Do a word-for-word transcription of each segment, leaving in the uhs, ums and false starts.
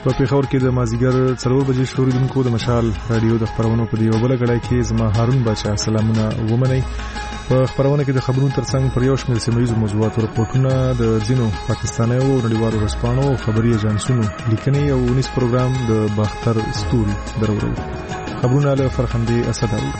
په پیښور کې د مازیګر څلور بجې شروع د مشال رادیو د خبرونو په دی وبله غړای کې زما هارون بچا سلامونه ومني. په خبرونه کې د خبرونو ترڅنګ پر یو شمېر سیمه ییزو موضوعاتو رپورټونه د ځینو پاکستانیو او نړیوالو رسپانو او خبري ایجنسونو لیکنې او ونیس پروګرام د باختر ستوري درورو. خبرونه له فرخندې اسدالو.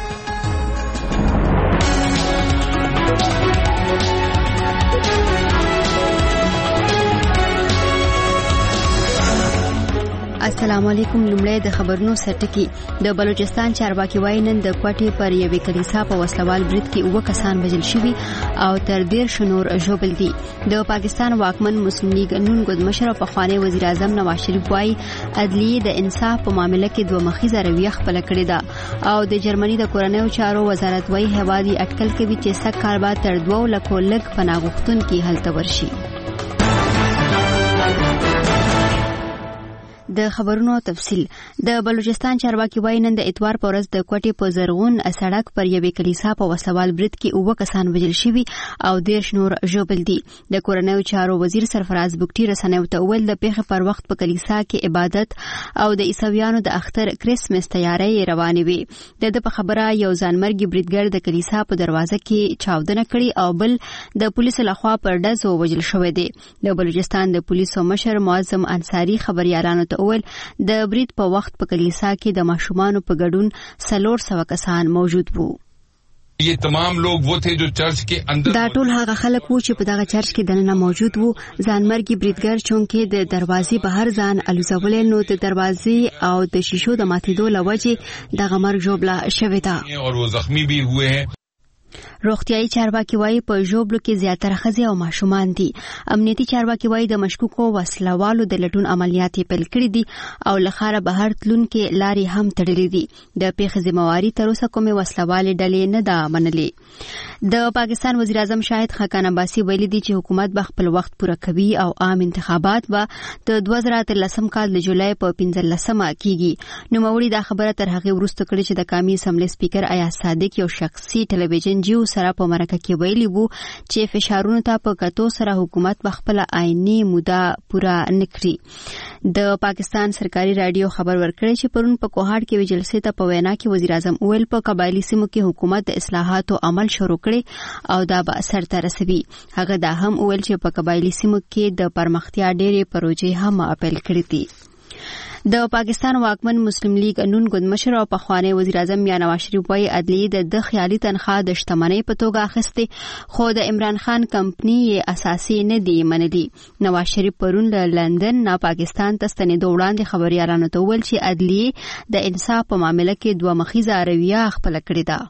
السلام علیکم. لومړی د خبرونو سرټکی. د بلوچستان چارواکي وایي نن د کوټې پر یوې کلیسا په وسلوال برید کې اوه کسان وژل شوي او تر دېرش نور ژوبل دي. د پاکستان واکمن مسلم لیگ نون ګوندمشر او پخوانی وزیر اعظم نواز شریف وایي عدلیې د انصاف په معاملې کې دوه مخیزه رویه خپله کړې ده او د جرمني د کورنیو چارو وزارت وایي هیواد یې اټکل کوي چې سږ کال به تر دوو لکو لږ پناه غوښتونکي هلته ورشي. د خبرونو تفصیل. د بلوچستان چارواکي وایي نن د اتوار په ورځ د کوټې په زرغون سړک پر یوې کلیسا په وسلوال برید کې اوه کسان وژل شوي او دېرش نور ژوبل دي. د کورنیو چارو وزیر سرفراز بګټي رسنیو ته وویل د پیښې پر وخت په کلیسا کې عبادت او د عیسویانو د اختر کریسمس تیاری روانې وي. د ده په خبره یو ځانمرګي بریدګر د کلیسا په دروازه کې چاودنه کړې او بل د پولیسو لخوا پر ډزو وژل شوی دی. د بلوچستان د پولیسو مشر معظم انصاري خبريالانو ته وویل د برید په وخت په کلیسا کې د ماشومانو په ګډون څلور سوه کسان موجود وو. یہ تمام لوگ وہ تھے جو چرچ کے اندر دا ټول هغه خلک وو چې په دغه چرچ کې دننه موجود وو. ځانمرګي بریدګر چونکې د دروازې بهر ځان الوزولې نو د دروازې او د شیشو د ماتېدو له وجې دغه مرګ ژوبله شوې ده اور وہ زخمی بھی ہوئے ہیں. روغتیايي چارواکي وایي په ژوبلو کې زیاتره ښځې او ماشومان دي. امنیتي چارواکي وایي د مشکوکو وسلوالو د لټون عملیات پیل کړي دي او له ښاره بهر تلونکي لارې هم تړلې دي. د پیښې ذمہواري تر اوسه کومې وسلوالې ډلې نه ده منلې. د پاکستان وزیر اعظم شاهد خاقان عباسي ویلي دي چې حکومت به خپل وخت پوره کوي او عام انتخابات به د دوه زره اتلسم کال د جولای په پنځلسمه کیږي. نوموړي دا خبره تر هغې وروسته کړې چې د قومي اسمبلی سپیکر ایاز صادق یو شخصي ټلویزیون جیو سره په مرکه کې ویلي وو چې فشارونو ته په کتو سره حکومت به خپل آئینی موده پوره نکړي. د پاکستان سرکاري رادیو خبر ورکړی چې پرون په کوهاټ کې وی جلسې ته په وینا کې وزیر اعظم ویل په قبایلی سیمو کې حکومت د اصلاحاتو عمل شروع کړي او دا به اثر ته رسوي. هغه دا هم ویل چې په قبایلی سیمو کې د پرمختیا ډېرې پروژې هم اپیل کړې دي. د پاکستان واکمن مسلم لیگ نون ګوندمشر او پخوانی وزیر اعظم یا نواز شریف وایي عدلیې د د خیالي تنخواه د شتمنۍ په توګه اخیستې خو د عمران خان کمپنۍ یې اساسي نه دی منلي. نواز شریف پرون له لندن نه پاکستان ته ستنېدو وړاندې خبريالانو ته وویل چې عدلیې د انصاف په معاملې کې دوه مخیزه رویه خپله کړې ده.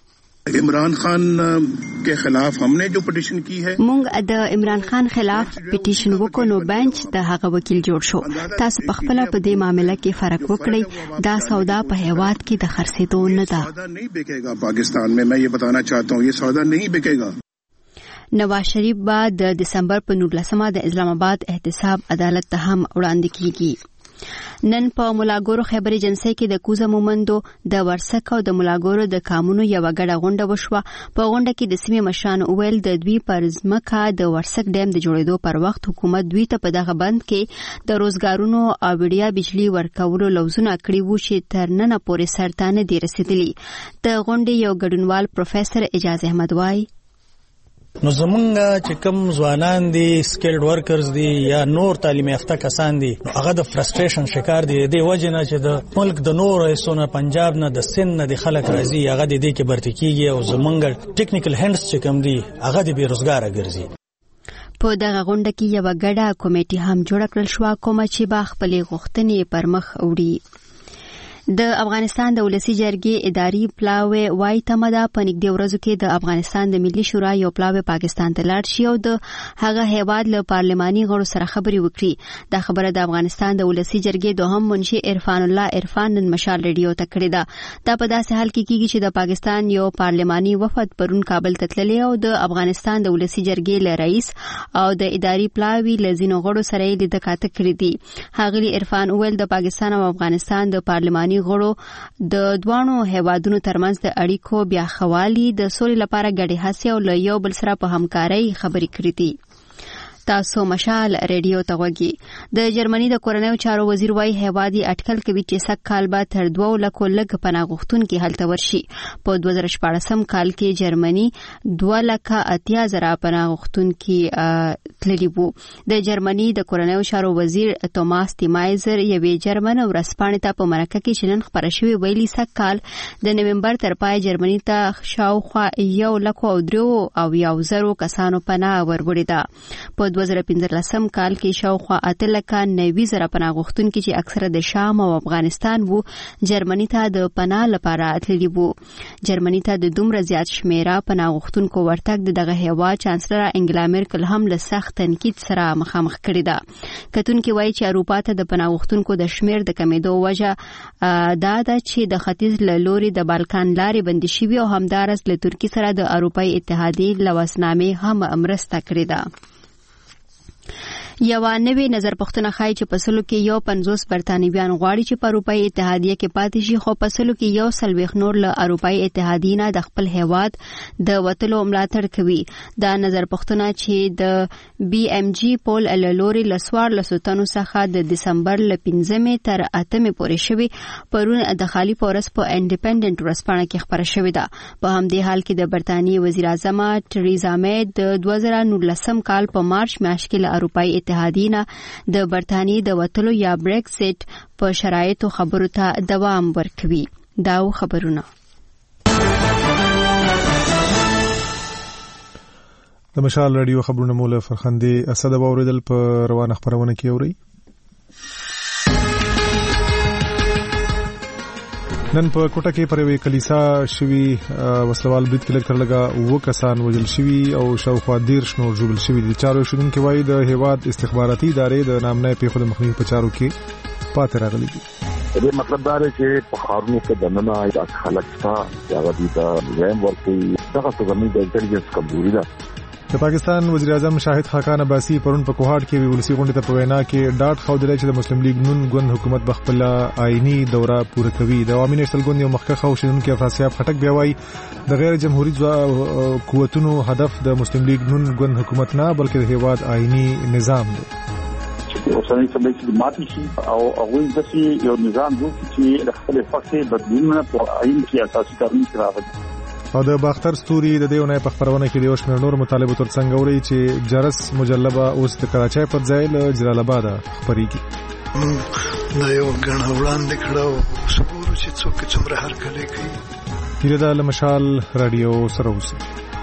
عمران خان کے خلاف ہم نے جو پټیشن کی ہے مونږ د عمران خان خلاف پټیشن وکړو نو بنچ د هغه وکیل جوړ شو. تاسو په خپل په دې معاملې کې فرق وکړئ. دا سودا په هیواد کې د خرڅېدو نه ده. سودا نہیں بکے گا پاکستان میں. میں یہ بتانا چاہتا ہوں یہ سودا نہیں بکے گا. نواز شریف بعد د دسمبر په نولسمه د اسلام آباد احتساب عدالت ته هم وړاندې کیږي. نن په ملاګورو خبري جنسي کې د کوزه مومندو د ورسک او د ملاګورو د قانونو یو غړه غونډه وشوه. په غونډه کې د سیمې مشران ویل د دوی پر ځمکه د ورسک ډیم د جوړېدو پر وخت حکومت دوی ته په دغه بند کې د روزګارونو او وړیا بجلی ورکولو لوزونه کړی وو چې تر نن پورې سرته نه دي رسیدلي. د غونډې یو ګډونوال پروفیسور اجاز احمد وایي نو زمونږ چې کوم ځوانان دي سکیلډ ورکرز دي یا نور تعلیم یافته کسان دي نو هغه د فرستریشن شکار دي. د وجه نه چې د ملک د نور ایسونه پنجاب نه د سن نه د خلک راځي هغه د دې کې برتی کیږي او زمونږ ټیکنیکل هندز چې کوم دي هغه د بیروزګار ګرځي. په دغه غونډه کې یو ګډه کمیټه هم جوړ کړل شو کوم چې با خپلې غوښتنې پر مخ وړي. د افغانستان د ولسی جرګې اداري پلاوی وای تمدا په نږدې ورځو کې د افغانستان د ملي شورا یو پلاوی پاکستان ته لاړ شي او د هغه هیواد له پارلماني غړو سره خبرې وکړي. دا خبره د افغانستان د ولسی جرګې دوهم منشي عرفان الله عرفان نن مشال ریډیو ته کړې ده. دا په داسې حال کې کیږي چې د پاکستان یو پارلماني وفد پرون کابل ته تللی او د افغانستان د ولسی جرګې له رئیس او د اداري پلاوی له ځینو غړو سره یې لیدل کاته کړې دي. هغلی عرفان ویل د پاکستان او افغانستان د پارلماني غړو د دوانو هیوادونو ترمنځ د اړیکو بیا خوالي د سولې لپاره ګډې هڅې او له یو بل سره په همکارۍ خبرې کړې دي. تاسو مشال ریډیو ته وګورئ. د جرمني د کورنیو چارو وزیر وايي هیواد یې اټکل کوي چې سږ کال به تر دوه لکو لږ پناه غوښتونکي هلته ورشي. په دوه زره شپاړسم کال کې جرمني دوه لکه اتیا زره پناه غوښتونکي تللي وو. د جرمني د کورنیو چارو وزیر توماس تیمایزر یوې جرمن ورځپاڼې ته په مرکه کې چې نن خپره شوې ویلي سږ کال د نومبر تر پای جرمني ته شاوخوا یو لکو او دریو او یو زرو کسانو پناه وروړې ده. په دوه زره پنځلسم کال کې شاوخوا اته لکه نوي زره پناه غوښتونکي چې اکثره د شام او افغانستان وو جرمني ته د پناه لپاره تللي وو. جرمني ته د دومره زیات شمیره پناه غوښتونکو ورتګ د دغه هیواد چانسلر انګلا میرکل هم له سخت تنقید سره مخامخ کړی ده. کتونکي وایي چې اروپا ته د پناه غوښتونکو د شمیر د کمیدو وجه دا ده چې د ختیځ له لوري د بالکان لارې بندي شوي او همدارس له ترکیې سره د اروپایي اتحادیې لوسنامې هم مرسته کړې ده. یو نوې نظر پښتنه خای چې په سلو کې یو پنځوس برتانویان غواړي چې په اروپایي اتحادیه کې پاتې شي، خو په سلو کې یو سلويخ نور له اروپایي اتحادیې نه د خپل هیواد د وتلو ملاتړ کوي. دا نظر پښتنه چې د بي ام جي پول لوري لسوار لسوتنو څخه د دسمبر ل پنځمې تر اتمې پورې شوی پرون د خالی پورس په انډیپندنت ورځپاڼه کې خبره شوې ده. په همدې حال کې د برتانیې وزیر اعظم ټریزا مې د دوه زره نولسم کال په مارچ میاشت کې له اروپایي اتحادیه د برتانیې د وتلو یا بریکسټ په شرایطو خبرو ته دوام ورکوي. دا خبرونه د مشال رادیو خبرونه مولا فرخندې اسد اوریدل په روانه خبرونه کې اوري. نن په کوټه کې پر یوې کلیسا شوی وسلوال برید کې لږ لږه و کسان وژل شوي او شاوخوا دیرش نور ژوبل شوي دي. چارو شنونکي وایي د هیواد استخباراتي ادارې د نامنه پیښو د مخنیوي په چارو کې پاتې راغلي دي. دې مطلب دا دی چې په خارونو کې دننه د خلک څخه هغه دي د ویم ورکوي دغه څه زموږ د انټيليجنس کمزوري ده. د پاکستان وزیر اعظم شاهد خاقان عباسی پرون په کوهاټ کې ولسی غونډه ته په وینا کې ډاټ خودلې چې د مسلم لیگ نون ګوند حکومت بخپل آئینی دوره پوره کوي. د عوامي نېشنل ګوند یو مخکښ او شنونکي افراسیاب خټک بیا وایي د غیر جمهوریت قوتونو هدف د مسلم لیگ نون ګوند حکومت نه بلکې د هیواد آئینی نظام دی. اوسنۍ سمې چې ماتي شي او هغه د سي یو نظام جوړ چې د خپل فقې بدلونونه په آئین کې اساسي کارونه راغلي. او د باختر ستوري د دیونه په خبرونه کې د شمیر نور مطالبه تر څنګه وړي چې جرس مجلبه اوس د کراچۍ پر ځای له جلال آباد خبريږي. دا یو غن وړاندې کړو سپورو چې څوک څومره هر کله کوي. پیردا لمشال رادیو سروسي.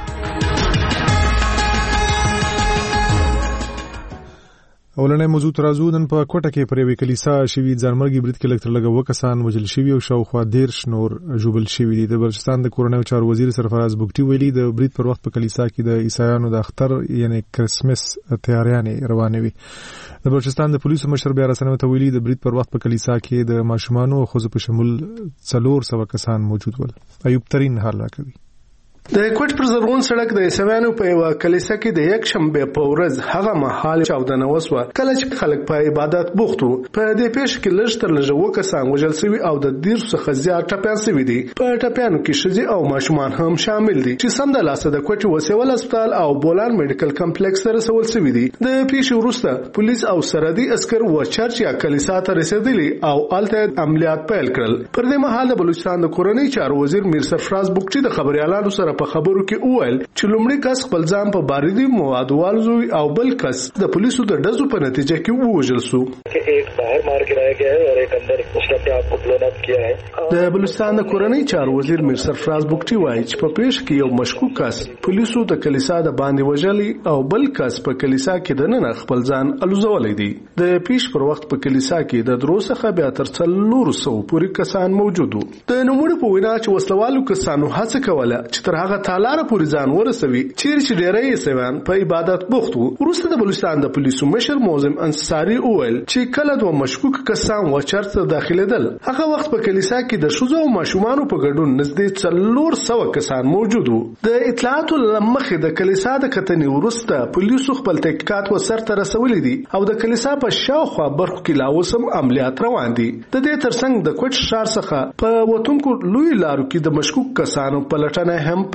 اولنې موضوع ترازو نن په کوټه کې پر یوې کلیسا شوی ځانمرګي برید کې لکه لګه وکسان وجل شوی او شاوخوا دیرش نور ژوبل شوی دي. د بلوچستان د کورنیو چارو وزیر سرفراز بوګټي ویلي د برید پر وخت په کلیسا کې د عیسایانو د اختر یعنی کرسمس تیاریانې روانې وي. د بلوچستان د پولیسو مشر بیا رسنیو ته ویلي د برید پر وخت په کلیسا کې د ماشومانو او ښځو په شمول څلور سوه کسان موجود ول. ایوب ترين حال راکوي. د کوټ پر زرغون سړک د عیسویانو په یو کلیسا کې د یک شنبه په ورځ هغه مهال چاودنه وسوه کله چې خلک په عبادت بوخت وو. په دې پیښ کې لږ تر لږه وکسان وژل شوي او د دیر څخه زیات ټپیان شوي دي. په ټپیانو کې ښځې او ماشومان هم شامل دي چې سم د لاسه د کوټ وسیول هسپتال او بولان میډیکل کمپلیکس ته رسول شوي دي. د پیښې وروسته پولیس او سرحدي عسكر و چرچ یا کلیسا ته رسیدلي او الته عملیات پیل کړل. پر دې مهال د بلوچستان د کورنۍ چارو وزیر میر سرفراز بوګټي د خبريالانو سره په خبرو کې وویل چې لومړی کس خپل ځان په باریدي موادو والوزوي او بل کس د پولیسو د ډزو په نتیجه کې ووژل شو. ایک باہر مار गिराया गया है और एक अंदर उसने अपने आप को ब्लोन अप किया है. د بلوچستان د کورنۍ چارو وزیر میر سرفراز بوګټي وایي چې په پیښ کې یو مشکوک کس پولیسو د کلیسا د باندې وژلي او بل کس په کلیسا کې د نن خپل ځان الوزولای دي. د پیښ پر وخت په کلیسا کې د درو څخه بیا تر څلور سوه پورې کسان موجود وو. د نوموړي په وینا چې وسلوالو کسانو هڅه کوله چې تر هغه تعالی پورې ځان ورسوي چیرې چې ډېری عیسویان په عبادت بوخت وو. وروسته د بلوچستان د پولیسو مشر موزم انصاري وویل چې کله دوه مشکوک کسان و چرته داخليدل هغه وخت په کلیسا کې د ښځو او ماشومانو په ګډون نږدې څلور سوه کسان موجود وو. د اطلاعاتو له مخې د کلیسا د کتنې وروسته پولیسو خپل تحقیقات وسرته رسولي دي او د کلیسا په شاوخوا برخو کې لا اوس هم عملیات روان دي. د دې ترڅنګ د کوټ ښار څخه په وتونکو لوی لارو کې د مشکوک کسانو په لټنه هم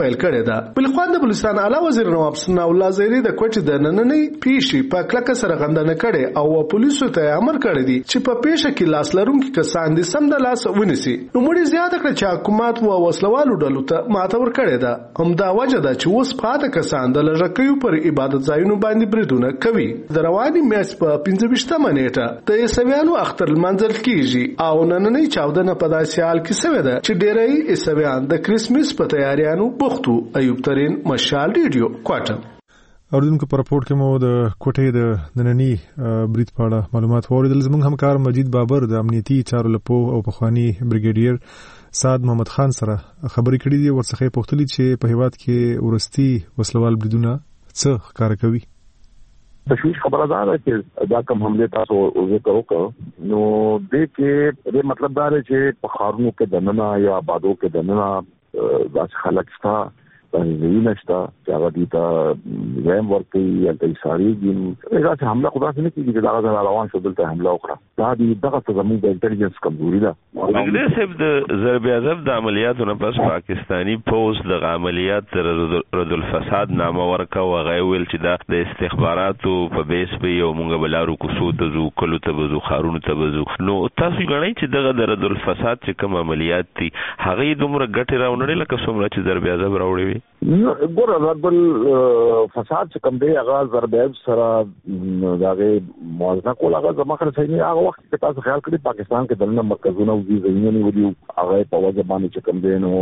پیل کړې ده. بل خو د بلوچستان اعلی وزیر نواب ثنا الله زیری د کوټې د نننۍ پیښې په کلکه سره غندنه کړې او پولیسو ته امر کړی دی چې په پیښه کې لاس لرونکي کسان دي سم د لاس ونیسي. نو مړي زیاته کړه چې حکومت او وسلوالو ډلو ته ماته ور کړې ده. همدا وجه ده چې اوس پاته کسان د لږکیو پر عبادت ځایونو باندې بریدونه کوي. د رواني میاشت په پنځه ویشتمه نیټه د عیسویانو اختر لمانځل کیږي او نننۍ چاودنه په داسې حال کې شوې ده چې ډېری عیسویان د کریسمس په تیاریانو بوختو. ایوب ترين مشال ریډیو کوټه. اوردونکو په راپورټ کې مو د کوټې د نننی برید په اړه معلومات واوریدل. زموږ همکار مجید بابر د امنیتي چارو لپاره او پخوانی بریګیډیر سعد محمد خان سره خبرې کړې دي. ورڅخه پوښتلې چې په هیواد کې ورستي وسلوال بریدونه څه ښکار کوي. تشویش خبره ده چې دا کوم حمله تاسو ذکر وکړو نو د کې د مطلب دا دی چې په خارونو کې دننه یا آبادو کې دننه داس خلک شته تنظیم نشته چې هغه دي ته زم ورته یا د ایساریږي دا چې حمله خدا څخه نه کیږي چې دا غوړ روان شو دلته حمله وکړه. دا دي دغه څه زموږ د انټيليجنس کمزوري ده. موږ صرف د ضرب اعظم د عملیاتو نه پس پاکستانی پوز د عملیات رد الفساد نامه ورکا او غویل چې دا د استخباراتو په بیس په یو مونږ بلارو کوسو ته زو کلو ته بزو خارونو ته بزو. نو تاسو غواړئ چې دغه د رد الفساد چې کوم عملیات دي هغه دومره ګټه راوړل لکه څومره چې ضرب اعظم راوړي. ګور رد الفساد چې کوم دی هغه ضرب اعظم سره داغه موازنه کول هغه زما خبره صحیح نه. هغه وخت کې تاسو خیال کړئ پاکستان کې دلته مرکزونه او ځینې نیولي هغه په وجه باندې چې کوم دی نو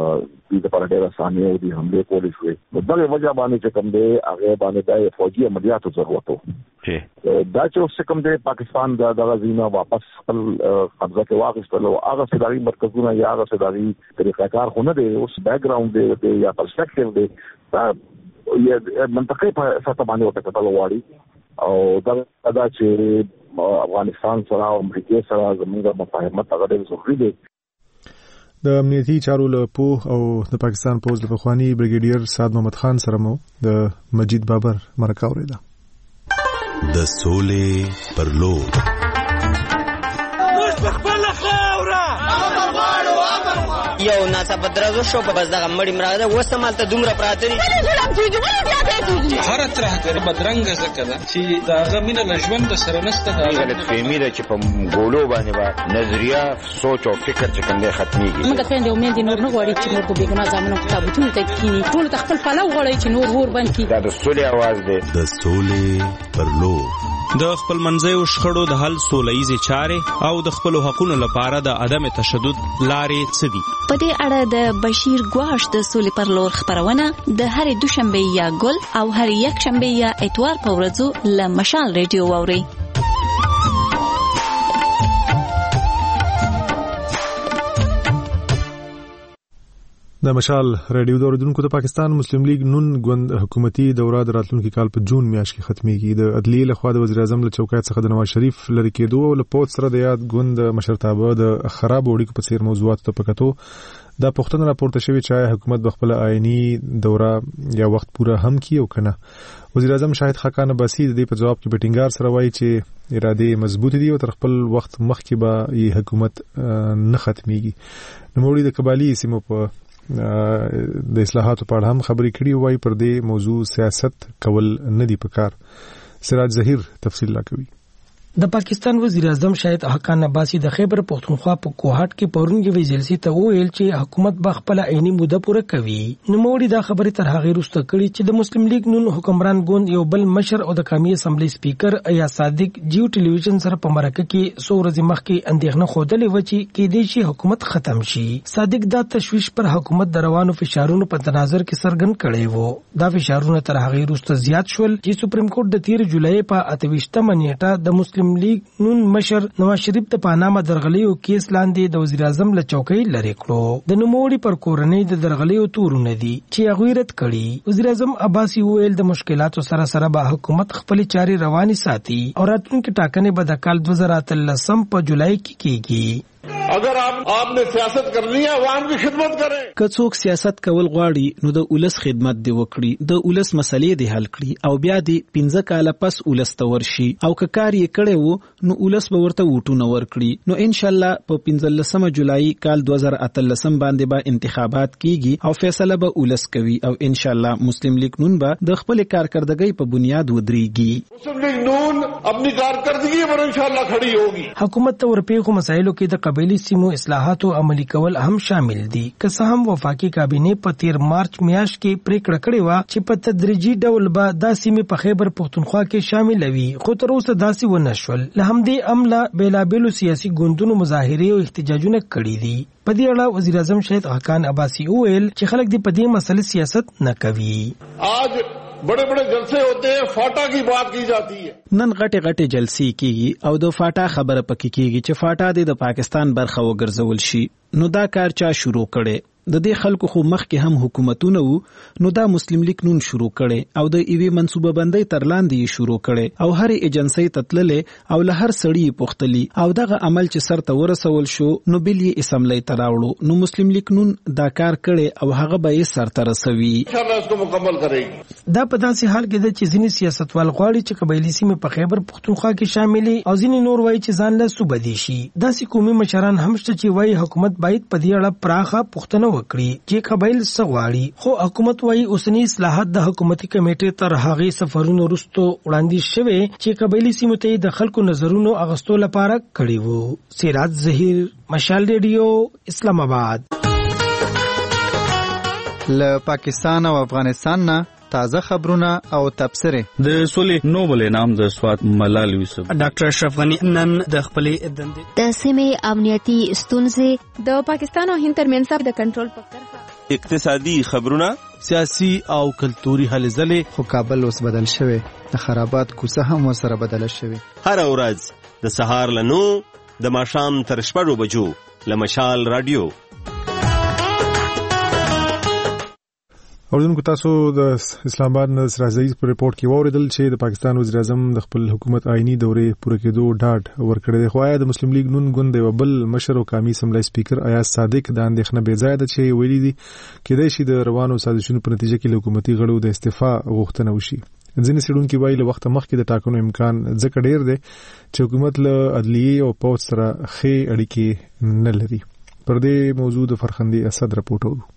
د لپاره ډېر اسانه او د حمله کولې شوې. نو دغه وجه باندې چې کوم دی هغه باندې د فوجي عملیاتو ضرورت وو چې دا چې اوس کوم دی پاکستان د دغه زینه واپس خپل قبضه کې واخیستل او هغه سداري مرکزونه یا هغه سداري طریقه کار خو نه دی. اوس بیک ګراوند دی یا پرسپیکټیو دی دا یا منطقې په سطح باندې وکړه کتل واري او دا دا چې افغانستان سره او امریکا سره زموږ مفاهمت هغه ډېر ضروري دی. د امنیتي چارو لپاره او د پاکستان پوز د پخوانی بریګیډیر سعد محمد خان سره مو د مجید بابر مرکه اوریده. د سولې پر لور یو ناڅاپه درازو شو په بس دغه مړی مراده وسمالته دومره پراته دي هر طرح د بدرنګ زکه ده چې داغه مینه لژوند سره نشته. دا غلط فهمي ده چې په ګولو باندې با نظریه سوچ او فکر چې کنده ختميږي. موږ ته د امید نور نه غواړي چې نور په بیګنا ځامنو کتابونه ته کینی ټول خپل پلو غواړي چې نور ور باندې دا د سولې आवाज ده. د سولې پر لور د خپل منځیو شخړو د حل سولهییزې چارې او د خپل حقوقو لپاره د عدم تشدد لارې څه دي. په دې اړه د بشیر ګواش د سولې پر لور خبرونه د هرې دوشنبه یا ګل او هر یک شنبه یا اتوار په ورځو له مشال ریډیو واوري. د مشال ریډیو د اوریدونکو د پاکستان مسلم لیگ نون ګوند حکومتي دوره د راتلونکي کال په جون میاشت کې ختميږي. د عدلیې لخوا د وزیر اعظم له چوکاټ څخه د نواز شریف لری کېدو او له پوت سره د یاد ګوند مشرتابه د خراب وړي په څیر موضوعات ته پکاتو دا پښتنه راپورته شوی چې حکومت د خپل آئینی دوره یا وخت پورا هم کی او کنه. وزیر اعظم شاهد خاقان عباسی د دې په جواب کې بټینګار سره وایي چې اراده مضبوط دي او تر خپل وخت مخکې به یې حکومت نه ختميږي. نوموړي د قبالي سیمو په د اصلاحاتو په اړه هم خبرې کړې وای پر دې موضوع سیاست کول نه دی پکار. سراج ظهیر تفصیل لا کوي. د پاکستان وزیر اعظم شاهد حقان عباسی د خیبر پختونخوا په کوهاټ کې پرون یوې جلسې ته وویل چې حکومت به خپل عیني موده پوره کوي. نوموړي دا خبرې تر هغه وروسته کړې چې د مسلم لیگ نون حکمران ګوند یو بل مشر او د قومي اسمبلی سپیکر ایا صادق جیو ټلویزیون سره په مرکه کې څو ورځې مخکې اندېښنه خوده و چې کېدای شي حکومت ختم شي. صادق دا تشویش پر حکومت د روانو فشارونو په تناظر کې څرګند کړی و. دا فشارونه تر هغه وروسته زیات شول چې سپریم کورټ د تیر جولای په اته ویشتمه نیټه د مسلم لیگ نون مشر نواز شریف د پاناما درغلیو کیس لاندې د وزیر اعظم له چوکۍ لری کړو. د نوموړي پر کورنۍ د درغلیو تورونه دي چې هغه رد کړي. وزیر اعظم عباسی ویل د مشکلاتو سره سره به حکومت خپل چاري رواني ساتي او راتلونکي ټاکنې به د کال دوه زره اتلس په جولای کې کیږي. अगर आप आपने सियासत करनी है عوام की खिदमत करें. که څوک سیاست کول غواړي نو د ولس خدمت دی وکړي، د ولس مسلې دی حل کړي او بیا دی پنځه کاله پس ولس ته ورشي او که کار یې کړی وو نو ولس به ورته ووټونه ورکړي. نو ان شاء الله په پنځلسمه جولای کال دوه زره اتلسم باندې به انتخابات کیږي او فیصله به ولس کوي او ان شاء الله مسلم لیگ نون به د خپل کارکردګۍ په بنیاد ودرېږي. مسلم لیگ نون خپل کارکردګۍ پر ان شاء الله کھڑی ہوگی. حکومت ته ورپېښو مسایلو کې د قبایلی سیمو اصلاحاتو عملي کول هم شامل دي. که څه هم وفاقي کابینه په تیر مارچ میاشت کې پریکړه کړې و چې په تدریجي ډول به دا سیمې په خیبر پختونخوا کې شامل وي، خو تر اوسه داسې ونه شول. له همدې امله بیلابېلو سیاسي ګوندونو مظاهرې او احتجاجونه کړي دي. په دې اړه وزیر اعظم شهید حقان عباسی وویل چې خلک دې په دې مسلې سیاست نه کوي. آج بڑے بڑے جلسے ہوتے ہیں، فاٹا کی بات کی جاتی ہے. نن غټه غټه جلسې کیږي او د فاټا خبره پکې کیږي چې فاټا د پاکستان برخه وګرځول شي. نو دا کار چا شروع کړي؟ د دې خلکو خو مخکې هم حکومتونه وو، نو دا مسلم لیگ نون شروع کړي او د ایوي منصوبه بندۍ تر لاندې شروع کړي او هر ایجنسی تتللې او له هر سړی پختلی او دغه عمل چې سر ته ورسول شو نو بل یې اسمبلی ته راوړو. نو مسلم لیگ نون دا کار کړي او هغه به یې سر ته رسوي. ان شاء الله اس کو مکمل کړي. دا په داسې حال کې ده چې ځینې سیاستوال غواړي چې قبایلی سیمې په خیبر پختونخوا کې شاملې او ځینې نور وایي چې ځان له صوبه دي شي. داسې قومي مشران هم شته چې وایي حکومت باید په دې اړه پراخه پوښتنه وکړي چې قبایل څه غواړي. خو حکومت وایي اوسنی اصلاحات د حکومتي کمیټې تر هغې سفرونو وروسته وړاندیز شوی چې قبایلي سیمو ته د خلکو نظرونو اغستو لپاره کړي وو. سراج ظهیر، مشال ریډیو، اسلام آباد. له پاکستان او افغانستان نه تازه خبرونه او تبصره. د سولې نوبل انعام د سوات ملال یوسف ډاکټر اشرف غنی نن د خپلې دندې د سیمې امنیتي ستونزې د پاکستان او هند ترمنځ د کنټرول په طرفه اقتصادي خبرونه، سیاسي او کلتوري هلې ځلې. خو کابل اوس بدل شوی، د خرابات کوڅه هم ورسره بدله شوې. هر ورځ د سهار له نو د ماښام تر شپږو بجو له مشال رادیو. اوردونکو تاسو د اسلام آباد نه سرازیز پر ریپورت کې ووریدل چې د پاکستان وزیر اعظم د خپل حکومت آئینی دورې پوره کېدو ډاډ ورکړی دی. خو آیا د مسلم لیگ نون ګوند یو بل مشر او قومي اسمبلی سپیکر ایاز صادق د اندېښنه بې ځایه ده چې ویلي دي کېدای شي د روانو سازشونو په نتیجه کې له حکومتي غړو د استعفا غوښتنه وشي. ځینې څېړونکي وایي له وخته مخکې د ټاکنو امکان ځکه ډېر دی چې حکومت له عدلیې او پوځ سره ښې اړیکې نه لري. پر دې موضوع د فرخندي اسد راپورټ وو.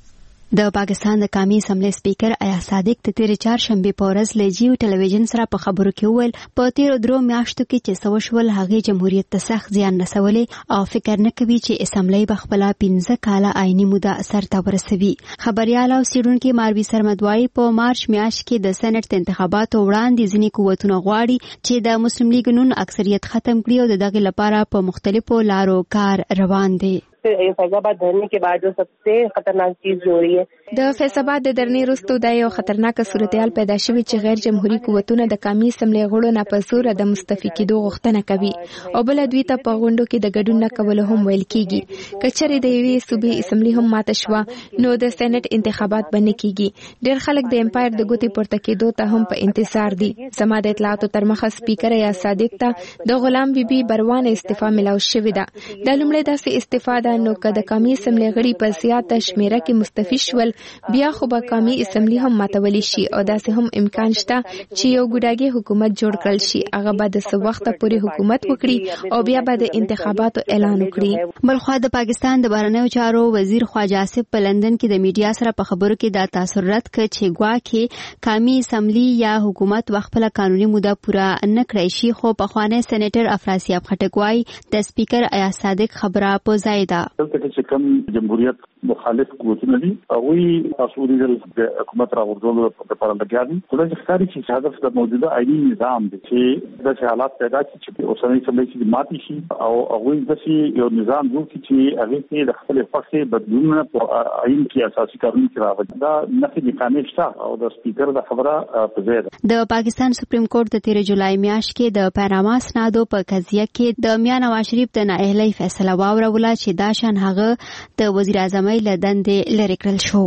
د پاکستان د قومي اسمبلی سپیکر ایاز صادق د تیر چهارشنبه په ورځ له جیو ټلویزیون سره په خبرو کې وویل په تیر درو میاشتو کې چې څه وشول هغې جمهوریت ته سخت زیان رسولی او فکر نه کوي چې اسمبلی به خپله پنځه کاله آئیني موده سرته ورسوي. خبریال او څېړونکي ماروي سرمد وایي په مارچ میاشت کې د سېنټ د انتخاباتو وړاندې ځینې قوتونه غواړي چې د مسلم لیگ نون اکثریت ختم کړي او د دغې لپاره په مختلفو لارو کار روان دی. फैजाबाद धरने के बाद जो सबसे खतरनाक चीज जो हो रही है د فیصلات د درنې وروسته د یو خطرناک صورتحال پیدا شوی چې غیر جمهوریت قوتونه د قومي اسمبلی غړو نه په زور د مستفی کېدو غوښتنه کوي او بل دوی ته په غونډو کې د ګډون نه کول هم ویل کیږي. کچره د یوې صوبې اسمبلی هم ماته شوه نو د سېنات انتخابات باندې کیږي. ډېر خلک د امپایر د ګوتې پورته کېدو ته هم په انتظار دي. زما د اطلاعاتو تر مخه سپیکر یا صادق ته د غلام بیبي بروان استعفا ملاو شوې ده. د لومړی داسې استفاده نو که د قومي اسمبلی غړي په زیاته شمیره کې مستفی شول بیا خو به قومي اسمبلی هم ماتولی شي او داسې هم امکان شته چې یو ګډاګي حکومت جوړ کړل شي. هغه به د څه وخته پورې حکومت وکړي او بیا به د انتخاباتو اعلان وکړي. بلخوا د پاکستان د بهرنیو چارو وزیر خواجه آصف په لندن کې د میډیا سره په خبرو کې دا تاثر رد کړ چې ګواکې قومي اسمبلی یا حکومت وخپله قانوني موده پوره نه کړی شي. خو پخوانی سېنیټر افراسیاب خټک وایي د سپیکر ایاز صادق خبره په ځای ده. چې کوم جمهوریت مخالف قوتونه دي هغوی تاسو ورېدل د حکومت راغورځولو لپاره لګیا دي. خو دا چې ښکاري چې هدف د موجوده آئیني نظام دی چې داسې حالات پیدا کړي چې اوسنۍ اسمبلی چې ماتې شي او هغوی داسې یو نظام جوړ کړي چې هغې کې د خپلې خوښې بدلونونه په آئین کې اساسي قانون کې راولي. دا نښې نښانې شته او د سپیکر دا خبره په ځای ده. د پاکستان سپریم کورټ د تېرې جولای میاشت کې د پاناما اسنادو په قضیه کې د میا نواز شریف د نااهلۍ فیصله واوروله چې دا شان هغه د وزیر اعظمۍ له دندې لرې کړل شو.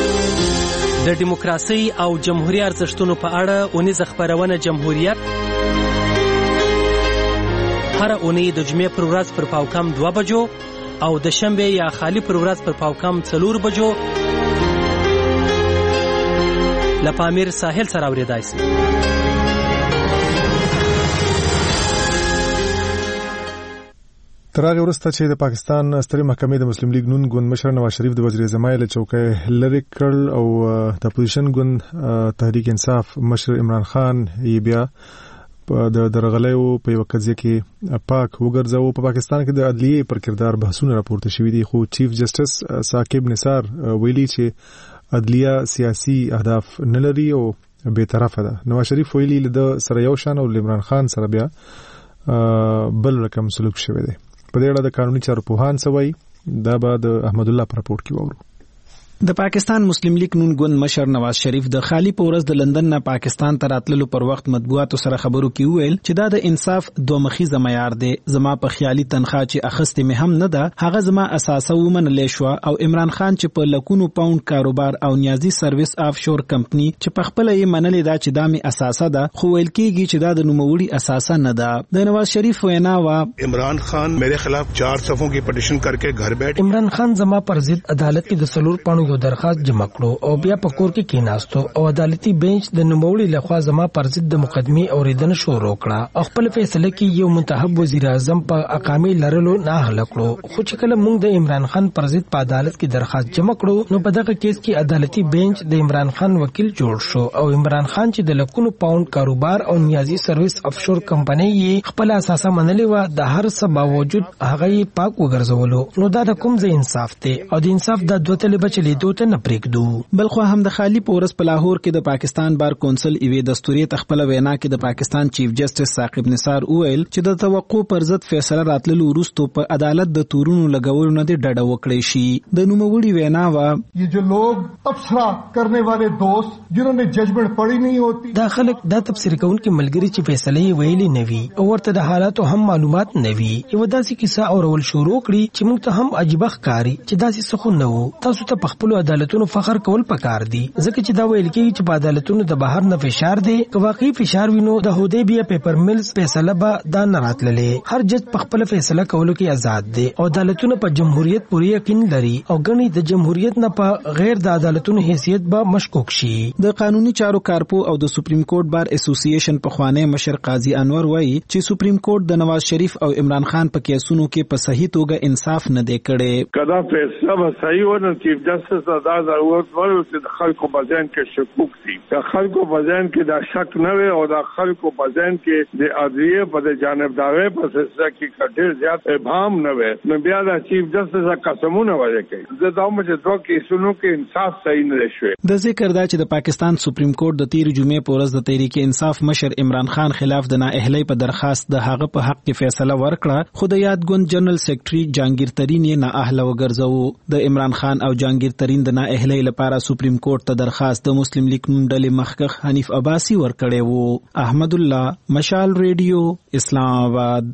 د دیموکراسۍ او جمهوریت ارزښتونو په اړه اونیزه خبرونه جمهوریت هر اونۍ د جمعې پر ورځ پر پاوکم دوه بجو او د شنبه یا خالی پر ورځ پر پاوکم څلور بجو لپامیر ساحل سره اوریدای شي. تر هغه وروسته چې د پاکستان سترې محکمې د مسلم لیگ نون ګوند مشر نواز شریف د وزیر اعظم له چوکۍ لری کړل او د اپوزیشن ګوند تحریک انصاف مشر عمران خان یې بیا د درغلیو په یو قضیه کې پاک وګرځاو. په پاکستان کې د عدلیې پر کردار بحثونه راپورته شوي دي، خو چیف جسټس ثاقب نثار ویلي چې عدلیه سیاسي اهداف نه لري او بے طرفه ده. نواز شریف ویلي له سره یو شان او عمران خان سره بیا بل رقم سلوک شوی دی. په دې اړه د قانوني چارو پوهان سوي دا به د احمد الله پر راپورټ کې وورو. د پاکستان مسلم لیگ نون ګوند مشر نواز شریف د خالی پورز د لندن نه پاکستان ته راتللو پر وخت مطبوعاتو سره خبرو کې ویل چې دا د انصاف دوه مخیزه معیار دی. زما په خیالي تنخواه چې اخستې مې هم نه ده هغه زما اساسه ومنلې شوه او عمران خان چې په لکونو پاوند کاروبار او نیازي سرویس آف شور کمپنی چې په خپل یې منلې دا چې دا مې اساسه ده خو ویل کېږي چې دا د نوموړي اساسه نه ده. د نواز شریف وینا وا عمران خان میرے خلاف چار صفوں کی پٹیشن کر کے گھر بیٹھ عمران خان زما پر ضد عدالت کې د سلور پاڼو یو درخواست جمع کړو او بیا په کور کې کېناستو او عدالتي بینچ د نوموړي لخوا زما پر ضد د مقدمې اوریدنه شروع کړه او خپل فیصله کې یو منتخب وزیر اعظم په اقامې لرلو نه اهل کړو. خو چې کله موږ د عمران خان پر ضد په عدالت کې درخواست جمع کړو نو په دغه کیس کې عدالتي بینچ د عمران خان وکیل جوړ شو او عمران خان چې د لکونو پاوند کاروبار او نیازي سرویس افشور کمپنۍ یې خپل اساسه منلې و د هر څه باوجود هغه یې پاک وګرځولو. نو دا د کوم ځای انصاف دی او د انصاف د دوه تلې بچلې دوه نه پریږدو. بلخو هم د خالی پورس په لاهور کې د پاکستان بار کونسل ایوې دستوري تخپل وینا کې د پاکستان چیف جسټس ثاقب نثار ویل چې د توقع پر ضد فیصله راتللو وروسته په عدالت د تورونو لګولو نه د ډډه وکړي شي. د نوموړي وینا وا یہ جو لوگ افسرا کرنے والے دوست جنہوں نے ججمنٹ پڑھی نہیں ہوتی دا خلک دا تفسیر کوونکي ملګری چې فیصله یې ویلي نه وي او ورته د حالاتو هم معلومات نه وي. یو داسې کیسه اورول شروع کړي چې موږ ته هم عجیبه ښکاري چې داسې څه خو نه وو. تاسو ته په خپل عدالتونو فخر کول پکار دي ځکه چې دا ویل کېږي چې په عدالتونو د بهر نه فشار دی. که واقعي فشار وینو د هودیبیا پیپر ملز فیصله به دا نه راتللې. هر جج په خپل فیصله کولو کې آزاد دی او عدالتونه په جمهوریت پورې یقین لري او ګڼي د جمهوریت نه په غیر د عدالتونو حیثیت به مشکوک شي. د قانوني چارو کارپو او د سپریم کورټ بار اسوسییشن په خوانه مشر قاضي انور وایي چې سپریم کورټ د نواز شریف او عمران خان په کیسونو کې په صحیح توګه انصاف نه دی کړی. کدا فیصله به صحیح ونه چیف جسټس ادا ضرورت ورو چې د خلکو په ذهن کې شکوک سي، د خلکو په ذهن کې دا شک نه وي او د خلکو په ذهن کې د عدلیه په جانبداري په سلسله کې کډیر زیات ابهام نه وي. نو بیا د چیف جسټس قسمونه وایي کوي د دوه چې دوه کیسونو کې انصاف صحیح نه شوی. د ذکر دا چې د پاکستان سپریم کورټ د تیر جمعې په ورځ د تحریک انصاف مشر عمران خان خلاف د نااهلۍ په درخواست د هغه په حق کې فیصله ورکړه خو د یادګوند جنرال سیکریټري جهانگیر ترین یې نااهله وګرځاو. د عمران خان او جهانگیر ترین د نااهلۍ لپاره سپریم کورټ ته درخواست د مسلم لیگ نون ډلې مخکخ حنیف عباسی ورکړی وو. احمد الله مشال ریډیو اسلام آباد.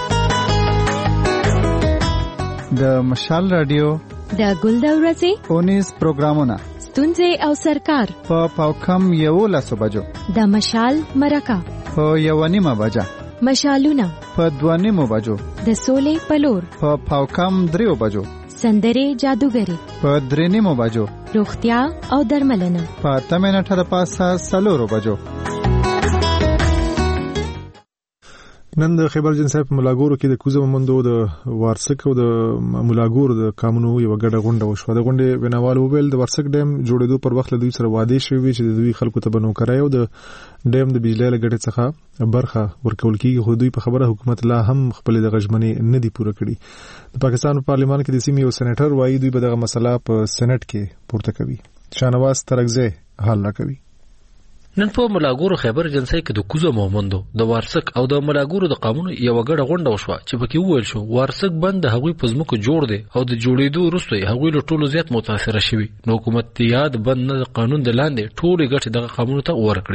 د مشال رادیو د ګل د ورځې اونیز پروګرامونه ستونزې او سرکار په پاوکم یو لسو بجو د مشال مرکه په یو نیمه بجه مشالونه په دوه نیمو بجو د سولې پلور په پاوکم دریو بجو سندرې جادوګری په درې نیمو بجو روغتیا او درملنه په اتمه نیټه د پاسه څلورو بجو. نن د خیبر جنسای په ملاګورو کې د کوزه مومندو د وارسک او د ملاګورو د قانونو یو غډه غونډه وشوه. د غونډې بنوال وویل د وارسک ډیم جوړېدو پر وخت له دوی سره وعده شوی چې د دوی خلکو ته بنو کړای او د ډیم د بجلی لګټې څخه برخه ورکول کیږي. خو دوی په خبره حکومت لا هم خپل د غژمنې نه دی پوره کړی. د پاکستان په پارلیمان کې د سیمې یو سېنیټر وایي دوی به دغه مسله په سېنات کې پورته کوي. شانواز ترغزه حل را کوي. نن په ملاګورو خیبر جنسای کې د کوزه مومندو د وارسک او د ملاګورو د قانون یو غړه غونډه وشوه چې پکې وویل شو وارسک بند هغوی په ځمکو جوړ دی او د جوړېدو وروسته هغوی له ټولو زیات متاثر شوي. نو حکومت یاد بند نه د قانون د لاندې ټولې ګټې دغه قانون ته ورکړي.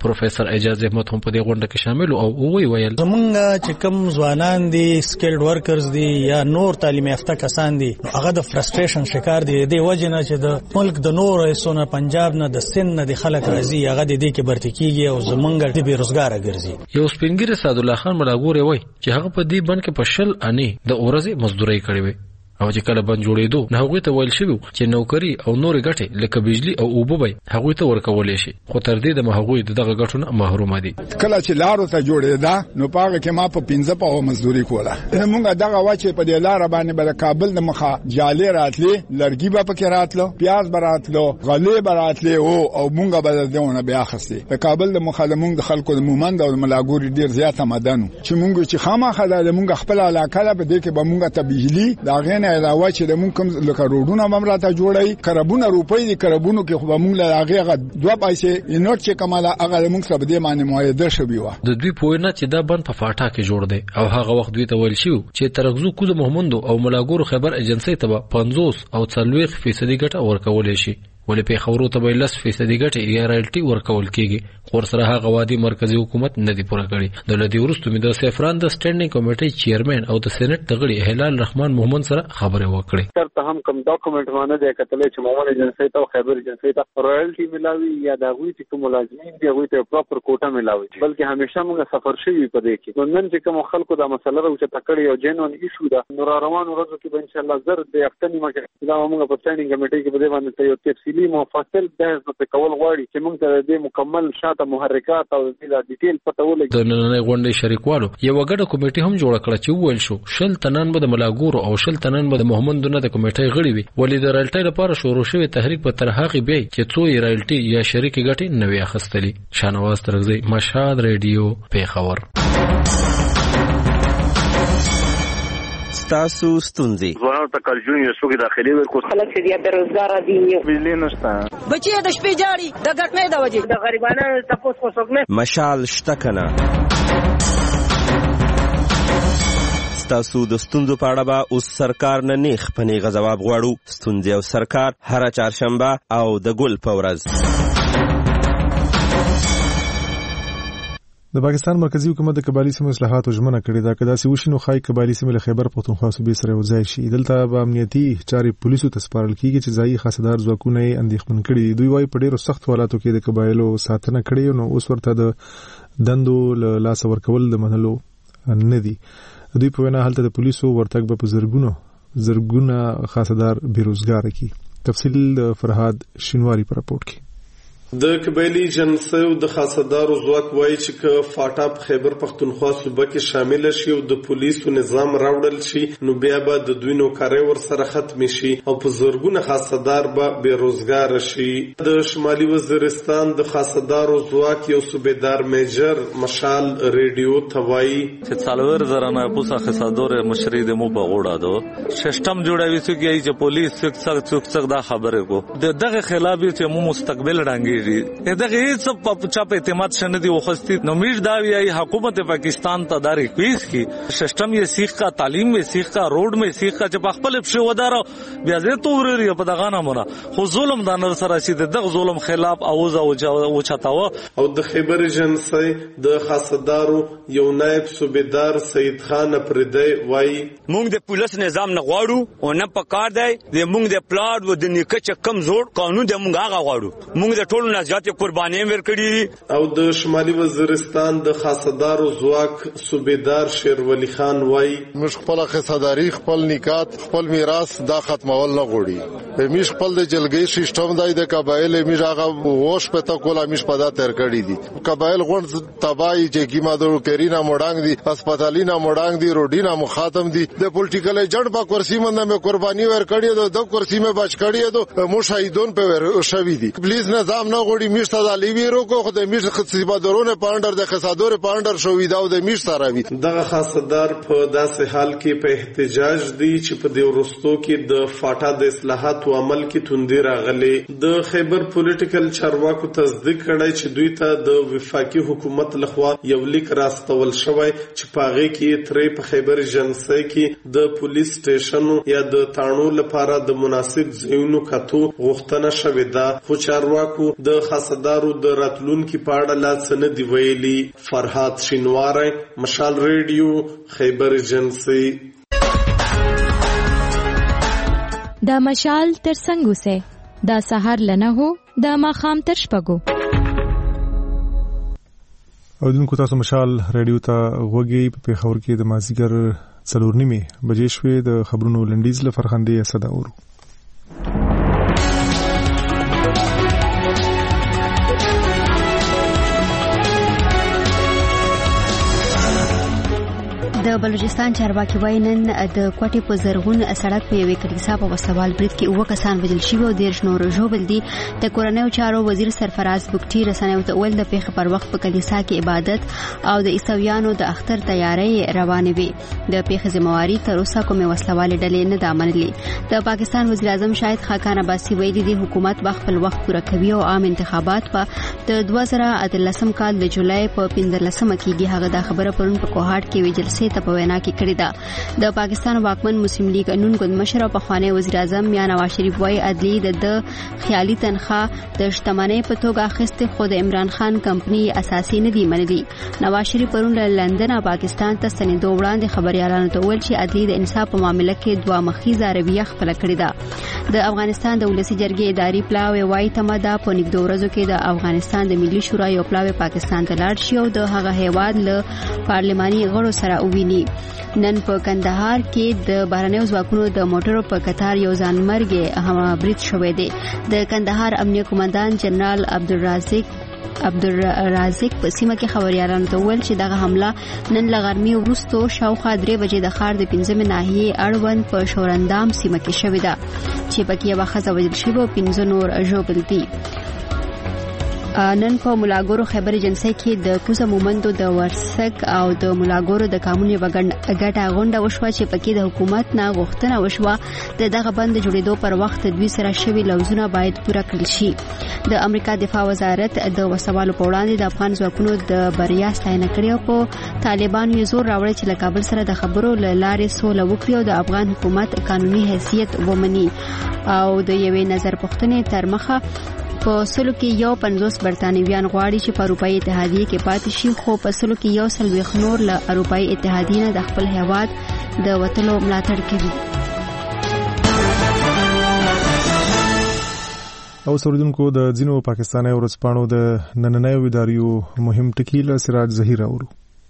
پروفیسور اعجاز احمد هم په دې غونډه کې شامل او وی ویل زمونږ چې کوم ځوانان دي سکیلډ ورکرز دي یا نور تعلیم یافته کسان دي هغه د فرستریشن شکار دي د وجه نه چې د ملک د نور ایسونه پنجاب نه د سن نه د خلک راځي هغه د دې کې برتی کیږي او زمونږ د بیروزګار ګرځي. یو سپینګری سعد الله خان ملاګور وی چې هغه په دې بند کې په شل اني د اورزي مزدوري کړې وي او چې کله بند جوړېدو نه هغه ته ویل شوی چې نوکری او نور غټي لکه بجلی او اوبه به هغه ته ورکول شي خو تر دې د هغه دغه غټونه محروم دي. کله چې لارو ته جوړېدا نو پاګه کې ما په پنځه په مزدوري کوله موږ دغه واچې په دې لار باندې بل کابل د مخه جالې راتلې لړګي به پکې راتلو پیاز براتلو غلې براتلې او او موږ به دونه بیا خسته په کابل د مخه موږ د خلکو د مومند او ملاګوري ډیر زیاته مدنو چې موږ چې خامخا د موږ خپل علاقه به دې کې به موږ ته بجلی دا غنه علاوه چې د مونږ کوم لکه روډونه ممراته جوړای کربونه روپۍ دي کربونو کې خو مونږ له هغه دوه پیسې انوټ چې کماله هغه مونږ سره دې معنی معاهده شوی و د دوی پوینه چې دا بند په فاټا کې جوړ دی او هغه وخت دوی ته ویل شو چې ترغزو کوزه محمد او ملاګورو خبر ایجنسی ته پنځوس او څلوېښت فیصد ګټه ورکول شي ولې په خبرو ته به لس فیصد ګټه یا رایلټي ورکول کیږي خو سره هغه وادي مرکزی حکومت نه دی پوره کړی. دولتي ورستو مې د سفران د سټینډینګ کمیټې چیرمن او د سېنات د غړي هلال رحمان محمد سره خبره وکړه. تر ته هم کوم ډاکومنټ باندې د کتلې چې مومن ایجنسی ته خبر ایجنسی ته رایلټي ملاوي یا د غوي چې کوم ملازمین دی غوي ته پراپر کوټه ملاوي بلکې همیشه موږ سفر شوی په دې کې نن چې کوم خلکو د مسله راوچه تکړی او جنون ایشو ده نور روان ورځو کې به ان شاء الله زر د افتنی مکه دا موږ په سټینډینګ کمیټې کې په دې باندې یو تفصیلی مفصل بحث په کول غواړي چې موږ ته د مکمل شاته محرکات او د ډیټیل پته ولګي. د نننۍ غونډې شریکوالو یو غړ کمیټه هم جوړ کړه چې ویل شو شل تنن به د ملاګورو او شل تنن به د محمدونه د کمیټې غړي وي ولې د رایلټي لپاره شروع شوی تحریک په ترهاقي بي چې څو رایلټي یا شریک غټي نوې اخستلي. شانواز ترغزي مشهد رادیو پیښور. تاسو ستونزي ځوانانو ته کارجون یو څوک داخلي ورکو خلک چې بیا بیروزګار دي بجلی نشته بچي د شپې جاړي د ګټنې د وجې د غریبانو تاسو خو څوک نه مشال شته کنه تاسو د ستونزو په اړه به اوس سرکار نه نیخ پنی غواب غواړو ستونزې او سرکار هر چهارشنبه او د ګل په ورځ. د پاکستان مرکزی حکومت د قبایلی سیمو اصلاحاتو ژمنه کړې ده چې دا سوشنو خای قبایلی سیمې له خیبر پختونخوا صوبې سره وځای شي. دلته به امنیتي چارې پولیسو ته سپارل کیږي چې ځایي خاصدار ځواکونه یې اندېښمن کړي. دوی وايي په ډېرو سخت حالاتو کې د قبایلو ساتنه کړې نو اوس ورته د دندو له لاس ورکول د منلو نه دي. دوی په وینا هلته د پولیسو ورتګ به په زرګونو زرګونه خاصدار بیروزګار کی. تفصیل فرهاد شینواری پر راپورټ کې. د قبایلی جنسو د خاصدارو ځواک وایي چې که فاټا په خیبر پختونخوا صوبه کې شامل شي او د پولیسو نظام راوړل شي نو بیا به د دوی نوکرۍ ورسره ختم شي او په زرګونه خاصدار به بیروزګار شي. د شمالي وزیرستان د خاصدارو ځواک یو صوبیدار میجر مشال ریډیو ته وایي چې څلور زره نه پوسه خاصدار مشري د مو په غوړه دو سیستم جوړوي چې پولیس څخه څخه دا خبره کو دغه خلاف چې مو مستقبل رانګي دغه هیڅ په چا په اعتماد شنه دی وخستی نو میر دا وی حکومت پاکستان ته داري کویس کی سیستم یې سیخ کا تعلیم میں سیخ کا روډ میں سیخ کا چې په خپل په ودارو بیا زه توري په دغه نامونه خو ظلم د نر سره شي دغه ظلم خلاف اوز او او چتاو او د خیبر جنسي د خاصدارو یو نائب صوبیدار سید خان پردی وای مونږ د پولیس نظام نه غواړو او نه پکار دی د مونږ د پلاټ و د نیکه کم زوړ قانون د مونږ هغه غواړو مونږ د ټولو نجات قرباني ورکړي. او د شمالي وزیرستان د خاصدارو ځواک صوبیدار شیرولی خان وای موږ خپل خاصداري خپل نکات خپل میراث دا ختمول نه غوړي موږ خپل د جلګي سیستم دای د قبایل موږ هغه ووش پته کوله موږ په دا تر کړی دي قبایل غوند تبای چې کیما د کرینا موډانګ دي هسپتالینا موډانګ دي روډینا مخاطم دي د پولیټیکل ایجنټ په کرسی باندې مې قرباني ورکړی د کرسی مې بچ کړی دو مو شهیدون په ور شوی دي پلیز نظام نه غوړي میشته د لیویرو کو خو د میش خصيبادرونه پاندر د خصادور پاندر شوې دا د میش سره وي. دغه خاصدار په داسې حال کې په احتجاج دی چې په دې ورستو کې د فاټا د اصلاحاتو عمل کې توندي راغلي. د خیبر پولیټیکل چارواکو تصدیق کړی چې دوی ته د وفاقي حکومت لخوا یو لیک راستول شوی چې پاغه کې ترې په خیبر جنسي کې د پولیس سټیشن یا د تانو لپاره د مناسب ځایونو کتو غوښتنه شوې ده خو چارواکو د د خاصدارو د راتلونکي په اړه لا څه نه دی ویلي. فرحات شینواری، مشال ریډیو، خیبر ایجنسی. دا مشال تر څنګه سه دا سحر لنه هو دا ماخام تر شپګو. او دونکو تاسو مشال ریډیو ته غوږی په پیښور کې د مازیګر څلور نیمه بجې شوې د خبرونو لنډیز له فرخندې صدا اورو. د بلوچستان چارواکي وایي نن د کوټې په زرغون سړک په یوې کلیسا په وسوال برید کې اوه کسان وژل شوي او دېرش نور ژوبل دي. د کورنیو چارو وزیر سرفراز بګټي رسنیو ته وویل د پیښې پر وخت په کلیسا کې عبادت او د عیسویانو د اختر تیاری روانې وي. د پیښې ذمہواري تر اوسه کومې وسلوالې ډلې نه ده منلې. د پاکستان وزیر اعظم شاهد خاقان عباسي ویلي دي حکومت به خپل وخت پوره کوي او عام انتخابات په د دوه زره اتلسم کال د جولای په پنځلسمه کېږي. هغه دا خبره پرون په کوهاټ کې ویل جلسې ته په وینا کې کړې ده. د پاکستان واکمن مسلم لیگ نون ګوند مشر او پخوانی وزیر اعظم یا نواز شریف وايي عدلی د خیالي تنخواه د شتمنۍ په توګه اخیستې خو د عمران خان کمپنی اساسي نه دی منلي. نواز شریف پرون له لندن او پاکستان ته ستنېدو وړاندې خبريالانو ته ویل چې عدلی د انصاف په معاملې کې دوه مخیزه رویه خپل کړې ده. د افغانستان د ولسی جرګې اداري پلاوی وايي تمدا په نږدې ورځو کې د افغانستان د ملي شورا یو پلاوی پاکستان ته لاړ شي او د هغه هیواد له پارلماني غړو سره وویني. نن په کندهار کې د بهرنیو ځواکونو د موټرو په قطار یو ځانمرګي هم برید شوې ده. د کندهار امنیه قومندان جنرال عبدالرازق عبدالرازق په سیمه کې خبريالانو ته ویل چې دغه حمله نن لغرمي وروسته شاوخوا درې بجې د ښار د پنځمې ناحیې اړوند په شورندام سیمه کې شوې ده چې پکې یوه ښځه وژل شوې او پنځه نور ژوبل دي. نن په ملاګورو خیبر ایجنسی کې د کوزه مومندو د ورسک او د ملاګورو د قانوني وګړه غونډه وشوه چې پکې د حکومت نه غوښتنه وشوه د دغه بند جوړېدو پر وخت دوی سره شوي لوزونه باید پوره کړل شي. د امریکا دفاع وزارت د وسوالو په وړاندې د افغان ځواکونو د بریا ستاینه کړې او په طالبانو یې زور راوړی چې له کابل سره د خبرو له لارې سوله وکړي او د افغان حکومت قانوني حیثیت ومني او د یوې نظر پوښتنې تر مخه په سلو کې یو پنځوس برتانویان غواړي چې په اروپایي اتحادیه کې پاتې شي خو په سلو کې یو څلوېښت نور له اروپایي اتحادیې نه د خپل هیواد د وتلو ملاتړ کوي. او سردونکو د ځینو پاکستاني ورځپاڼو د نننیو اداریو مهم ټکي له سراج ظهیر اورو.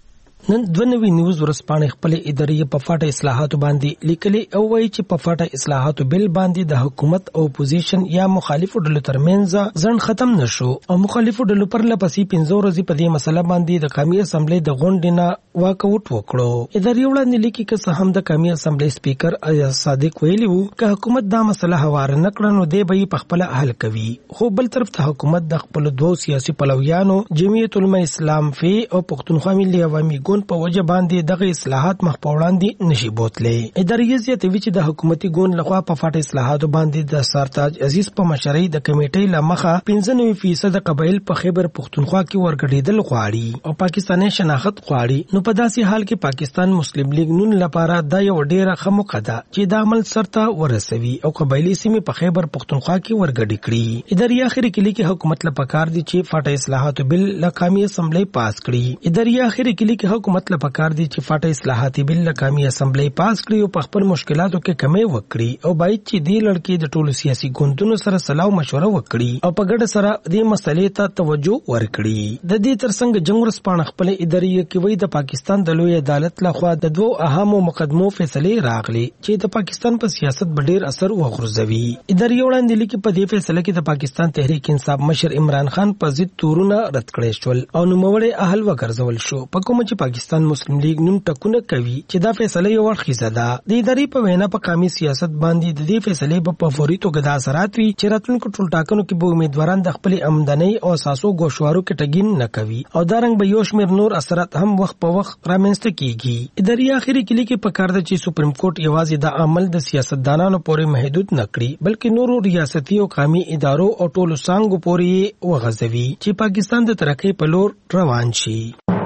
نن دوه نوي نیوز ورځپاڼې خپل اداري په فاټه اصلاحاتو باندې لیکلي او وایي چې په فاټه اصلاحاتو بل باندې د حکومت او اپوزیشن یا مخالفو ډلو ترمنځ ځن ختم نشو او مخالفو ډلو پر لپسې پنځه ورځې په دې مسله باندې د قومي اسمبلی د غونډې نه واکاوټ وکړو. اداري وړاندې لیکي چې هم د قومي اسمبلی سپیکر ایاز صادق ویلي وو چې حکومت دا مسله هوار نه کړ نو دی به په خپل حل کوي. خو بل طرف ته حکومت د خپل دوه سیاسي پلویانو جمعیت العلماء اسلام فی او پښتونخوا ملي عوامي ګوند په وجه باندې دغه اصلاحات مخ په وړاندې نشي بوتلې. اداري زیاتوي چې د حکومتي ګوند لخوا په فاټه اصلاحاتو باندې د سرتاج عزیز په مشرۍ د کمیټې لمخه پنځه نوي فیصد قبایل په خیبر پښتونخوا کې ورګډېدل غواړي او پاکستاني شناخت غواړي. نو په داسې حال کې پاکستان مسلم لیگ نون لپاره دا یو ډېره ښه موقع ده چې د عمل سرته ورسوي او قبایلی سیمې په خیبر پښتونخوا کې ورګډې کړي. اداري اخري کې لیکي حکومت لپاره کار دي چې فاټه اصلاحاتو بل لقامي اسمبلی پاس کړي. اداري اخري کې لیکي حکومت لپاره کار دي چې فاټه اصلاحاتي بل لقامي اسمبلی پاس کړي او په خپل مشکلاتو کې کمی وکړي او باید چې دې لړکې د ټولو سیاسي ګوندونو سره سلاو مشوره وکړي او په ګډه سره دې مسلې ته توجه ورکړي. د دې ترڅنګ جنگ ورسپانه خپل اداري کې وایي د پاکستان د لوی عدالت لخوا د دوه اهمو مقدمو فیصله راغلي چې د پاکستان په سیاست ډېر اثر وغورځوي. اداري وړاندې لیکي په دې فیصله کې د پاکستان تحریک انصاف مشر عمران خان په ضد تورونه رد کړي شول او نوموړی اهل وګرځول شو. په کوم چې پاکستان مسلم لیگ نوم ټکونه کوي چې دا فیصله یو ورخیزه ده. د اداري په وینا په قومي سیاست باندې د دې فیصلې په فوري توګه د اثرات وي چې راتلونکو ټولټاکنو کې به امیدواران د خپل آمدنی او اساسو ګوشوارو کې ټګین نه کوي او دا رنګ به یو شمېر نور اثرات هم وخت په وخت رامنځته کیږي. اداري اخري کې لیکي په کار ده چې سپریم کورټ یوازې د عمل د سیاستدانانو پورې محدود نه کړي بلکې نورو ریاستي او قومي ادارو او ټولو څنګهو پورې وغځوي چې پاکستان د ترقۍ په لور روان شي.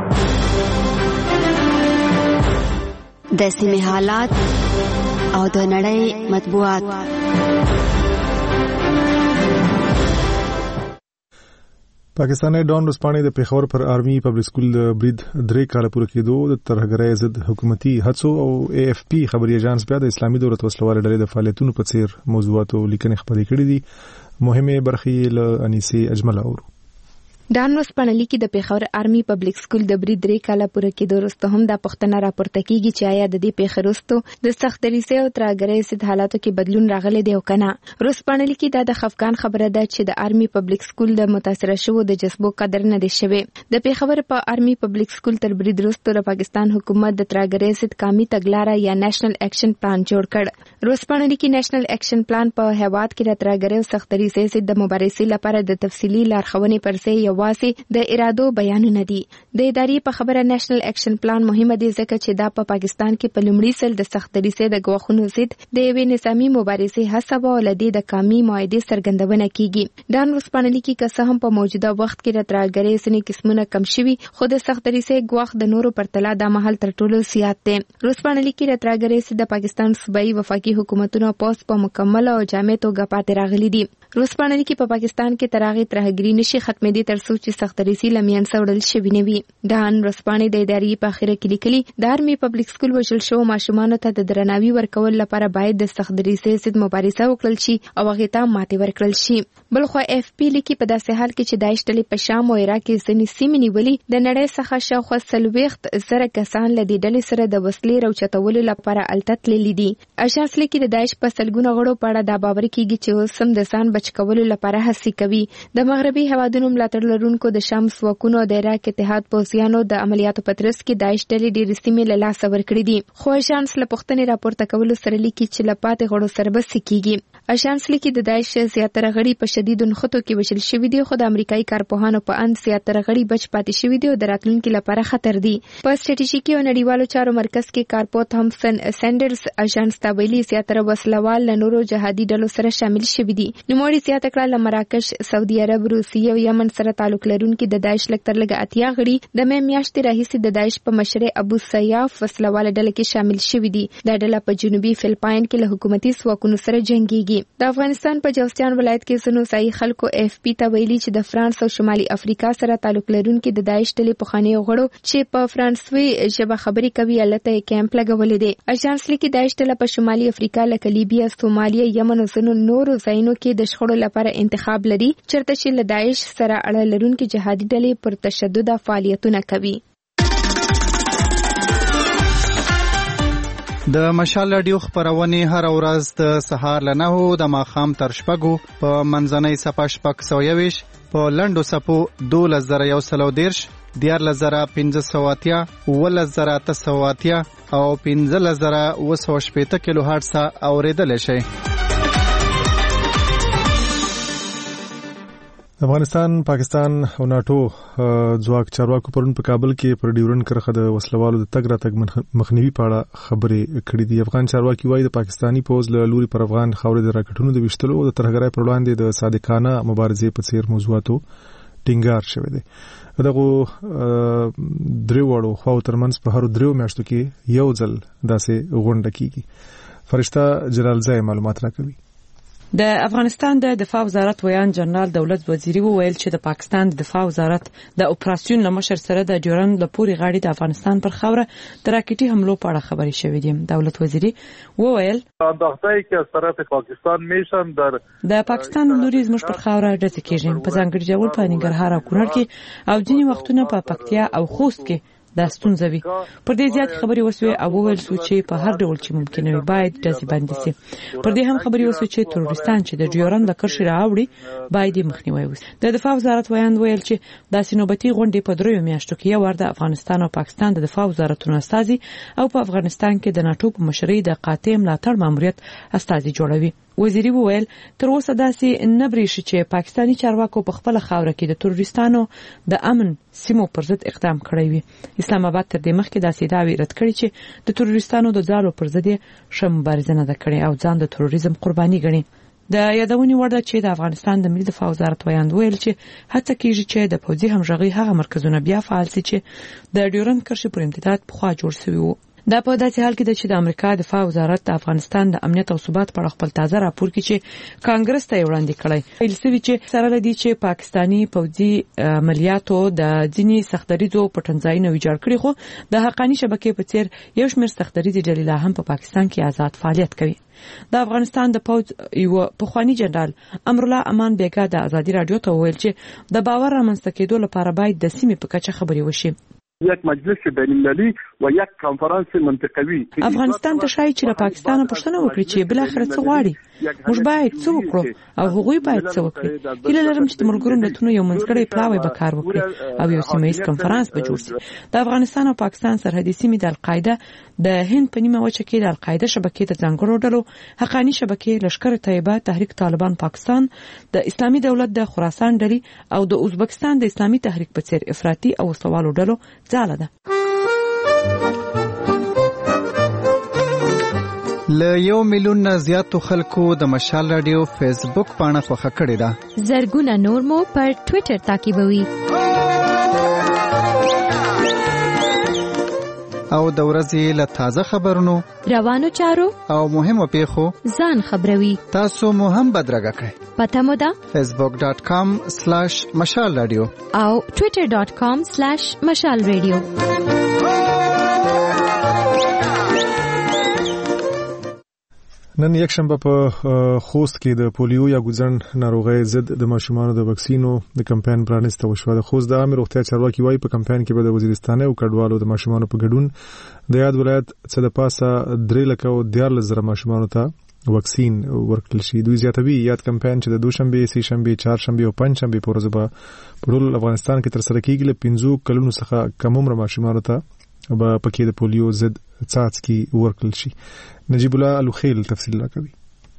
د سیمې حالات او د نړۍ مطبوعات. پاکستاني ډان رسپانې د پیښور پر آرمي پبلک سکول د برید درې کاله پوره کېدو د ترهګرۍ ضد حکومتي هڅو او اے اف پی خبري ایجانس بیا د اسلامي دولت وسلوال ډلې د فعالیتونو په څیر موضوعاتو لیکنې خپرې کړې دي. مهمه برخې له انیسي اجمل اورو. ډان رسپانلی کې د پیښور آرمي پبلک سکول د برید درې کاله پوره کېدو وروسته هم دا پوښتنه راپورته کیږي چې آیا د دې پیښې وروسته د سخت دریسۍ او ترهګرۍ ضد حالاتو کې بدلون راغلی دی او کنه. رسپانلی کې دا د خفقان خبره ده چې د آرمي پبلک سکول د متاثره شوو د جذبو قدر نه دی شوی. د پیښور په آرمي پبلک سکول تر برید وروسته د پاکستان حکومت د ترهګرۍ ضد قومي تګلاره یا نېشنل اکشن پلان جوړ کړ. رسپانلی کې نېشنل اکشن پلان په هیواد کې د ترهګرۍ او سخت دریسۍ ضد د مبارزې لپاره د تفصیلي لارښوونې پرځای یوازې د ارادو بیانونه دي. د ادارې په خبره نېشنل اکشن پلان مهمه دی ځکه چې دا په پاکستان کې په لومړي ځل د سخت دریسۍ د ګواښونو ضد د یوې نظامي مبارزې هڅه وه او له دې د قومي معاهدې څرګندونه کیږي. ډان رسپانلی کې که څه هم په موجوده وخت کې د ترهګرۍ ځینې قسمونه کم شوي خو د سخت دریسۍ ګواښ د نورو پرتله دا مهال تر ټولو زیات دی. رسپانلی کې د ترهګرۍ ضد د پاکستان صوبایي وفاقي حکومتونو پوس په مکمل او جامع توګه پاتې راغلي دي. رسپانلی کې په پاکستان کې تر هغې ترهګري نشي ختمېدی تر څو چې سخت دریسۍ له منځه وړل شوي نه وي. ډان رسپانلی د ادارې په اخره کې لیکلي د آرمي پبلک سکول وژل شوو ماشومانو ته د درناوي ورکول لپاره باید د سخت دریسۍ ضد مبارزه وکړل شي او هغې ته ماتې ورکړل شي. بلخوا اف پی لیکي په داسې حال کې چې داعش ډلې په شام او عراق کې ځینې سیمې نیولې د نړۍ څخه شاوخوا څلوېښت زره کسان له دې ډلې سره د وسلې راوچتولو لپاره هلته تللي دي. اژانس لیکي د داعش په سلګونه غړو په اړه دا باور کیږي چې اوس هم د ځان بچ کولو لپاره هڅې کوي. د مغربي هیوادونو ملاتړ لرونکو د شام ځواکونو د عراق اتحاد پوځیانو د عملیاتو په ترڅ کې داعش ډلې ډېرې سیمې له لاسه ورکړې دي. خو اژانس له پوښتنې راپورته کولو سره لیکي چې له پاتې غړو سره به څه کیږي. اژانس لیکي د داعش زیاتره غړي په شدیدو نښتو کې وژل شوي دي خو د امریکایي کارپوهانو په اند زیاتره غړي بچ پاتې شوي دي او د راتلونکي لپاره خطر دي. په سټریټیژیکي او نړیوالو چارو مرکز کې کارپو تامسن سینډرز اژانس ته ویلي زیاتره وسلوال له نورو جهادي ډلو سره شامل شوي دي. نوموړي زیاته کړه له مراکش، سعودي عرب، روسیې او یمن سره تعلق لرونکي د داعش لږ تر لږه اتیا غړي د مې میاشتې راهیسې د داعش په مشر ابو سیاف وسلواله ډله کې شامل شوي دي. دا ډله په جنوبي فلپاین کې له حکومتي ځواکونو سره جنګيږي. د افغانستان په جوستیان ولایت کې ځینو ځایي خلکو اف پی ته ویلي چې د فرانس او شمالي افریقا سره تعلق لرونکي د داعش ډلې پخواني غړو چې په فرانسوي ژبه خبرې کوي هلته یې کیمپ لګولی دی. اژانس لیکي داعش ډله په شمالي افریقا لکه لیبیا، سومالیا، یمن او ځینو نورو ځایونو کې د شخړو لپاره انتخاب لري چېرته چې له داعش سره اړه لرونکي جهادي ډلې پر تشدده فعالیتونه کوي. د مشال رادیو خبرونه هر ورځ د سهار له نهو د ماښام تر شپږو په منځنۍ صفه شپږ سوه یوویشت په لنډو څپو دولس زره یو سل او دېرش، دیارلس زره پنځه سوه اتیا، اوولس زره اته سوه اتیا او پنځلس زره اوه سوه شپېته کیلو هرټز اورېدلی شئ. افغانستان، پاکستان او ناتو ځواک چارواکو پرون په کابل کې پر ډیورنډ کرښه د وسلوالو د تګ راتګ مخنیوي په اړه خبرې کړې دي. افغان چارواکي وایي د پاکستاني پوځ له لوري پر افغان خاورې د راکټونو د ویشتلو او د ترهګرۍ پر وړاندې د صادقانه مبارزې په څیر موضوعاتو ټینګار شوی دی. دغه درې وړو خواو ترمنځ په هرو دریو میاشتو کې یو ځل داسې غونډه کیږي. فرشته جلالزای معلومات راکوي. د افغانستان د دفاع وزارت ویان جنرال دولت وزیری وویل چې د پاکستان د دفاع وزارت د اپراسیون لمشر سره د ډیورنډ د پوري غاړي د افغانستان پر خوره د راکټي حملو په اړه خبرې شوې دي. دولت وزیری وویل اندازه که از طرف پاکستان میشن در د پاکستان لوري زموږ پر خوره ډزې کیږي په ځانګړي ډول په ننګرهار او کونړ کې او ځینې وختونه په پکتیا او خوست کې دا ستونزه وي. پر دې زیات خبرې وسوي او وویل سو چې په هر ډول چې ممکن وي باید ډزې بندې شي. پر دې هم خبرې وسوي چې تروریستان چې د ډیورنډ د کرښې راوړي باید مخنیوي وشي. د دفاع وزارت ویان ویل چې داسې نوبتي غونډې په دریو میاشتو کې یو ور د افغانستان او پاکستان د دفاع وزارتونو استازي او په افغانستان کې د ناتو په مشرۍ د قاطع ملاتړ ماموریت استازي جوړوي. وزیری وویل تر اوسه داسې نه بریښي چې پاکستاني چارواکو په خپل خاوره کې د تروریستانو د امن سیمو پر ضد اقدام کړی وي. اسلام آباد تر دې مخکې داسې دعوی رد کړي چې د تروریستانو د ځالو پر ضد ښه مبارزه نه ده کړې او ځان د تروریزم قرباني ګڼي. د یادونې وړ ده چې د افغانستان د ملي دفاع وزارت ویاند ویل چې هڅه کیږي چې د پوځي همغږي هغه مرکزونه بیا فعال شي چې د ډیورنډ کرښې پر امتداد پخوا جوړ شوي وو. دا په داسې حال کې ده چې د امریکا دفاع وزارت د افغانستان د امنیت او ثبات په اړه خپل تازه راپور کې چې کانګرس ته وړاندې کړی ویل شوی چې سره لدی چې پاکستانی پوځي عملیاتو د ځینی سختدریزو پټنځایونو ویجاړ کړي خو د حقانی شبکې په څیر یو شمېر سختدریزي ډلې لا هم په پاکستان کې آزاد فعالیت کوي. د افغانستان د پوځ یو پخوانی جنرال امرالله امان بیګا د ازادي رادیو ته ویل چې د باور رامنځته کېدو لپاره باید د سیمې په کچه خبرې وشي. یک مجلس بین المللی و یک کنفرانس منطقوي. افغانستان ته شایي چې له پاکستان پوښتنه وکړي چې بل اخر څه غواړي، موږ باید څه وکړو او هغوی باید څه وکړي. هیله لرم چې د ملګرو ملتونو یو منځګړی پلاوی به کار وکړي او یو سیمه‌ایز کنفرانس به جوړ شي. د افغانستان او پاکستان سرحدي سیمې د القاعده د هند په نیمه وچه کې د القاعده شبکې د ځانګړو ډلو حقانی شبکې لشکر طیبه تحریک طالبان پاکستان د اسلامي دولت د خراسان ډلې او د ازبکستان د اسلامي تحریک په څیر افراطي او سوالو ډلو ځاله ده. ل یو میلیون نه زیاتو خلکو د مشال رادیو فیسبوک پاڼه خوښه کړې ده. زرګونه نور مو پر ټوئیټر تعقیبوي. او د ورځې له تازه خبرونو، روانو چارو او مهمو پیښو ځان خبروي. تاسو مو هم بدرګه کړئ. پته مو ده facebook dot com slash مشال رادیو او twitter dot com slash مشال رادیو. نن یک شنبه په خوست کې د پولیو یا ګوزن ناروغۍ ضد د ماشومانو د وکسینو د کمپاین پرانیسته وشوه. د خوست د عامه روغتیا چارواکي وايي په کمپاین کې به د وزیرستان او کډوالو د ماشومانو په ګډون د یاد ولایت څخه د پاسه درې لک او دیارلس زره ماشومانو ته وکسین ورکړل شي. دوی زیاتوي یاد کمپاین چې د دوشنبه، سه شنبه، چهار شنبه او پنځ شنبه په ورځ به په ټول افغانستان کې تر سره کیږي. له پنځو کلونو څخه کم عمر ماشومانو ته به پکې د پولیو ضد څاڅکي ورکړل شي. نجیب الله الوخیل تفصیل راکوي.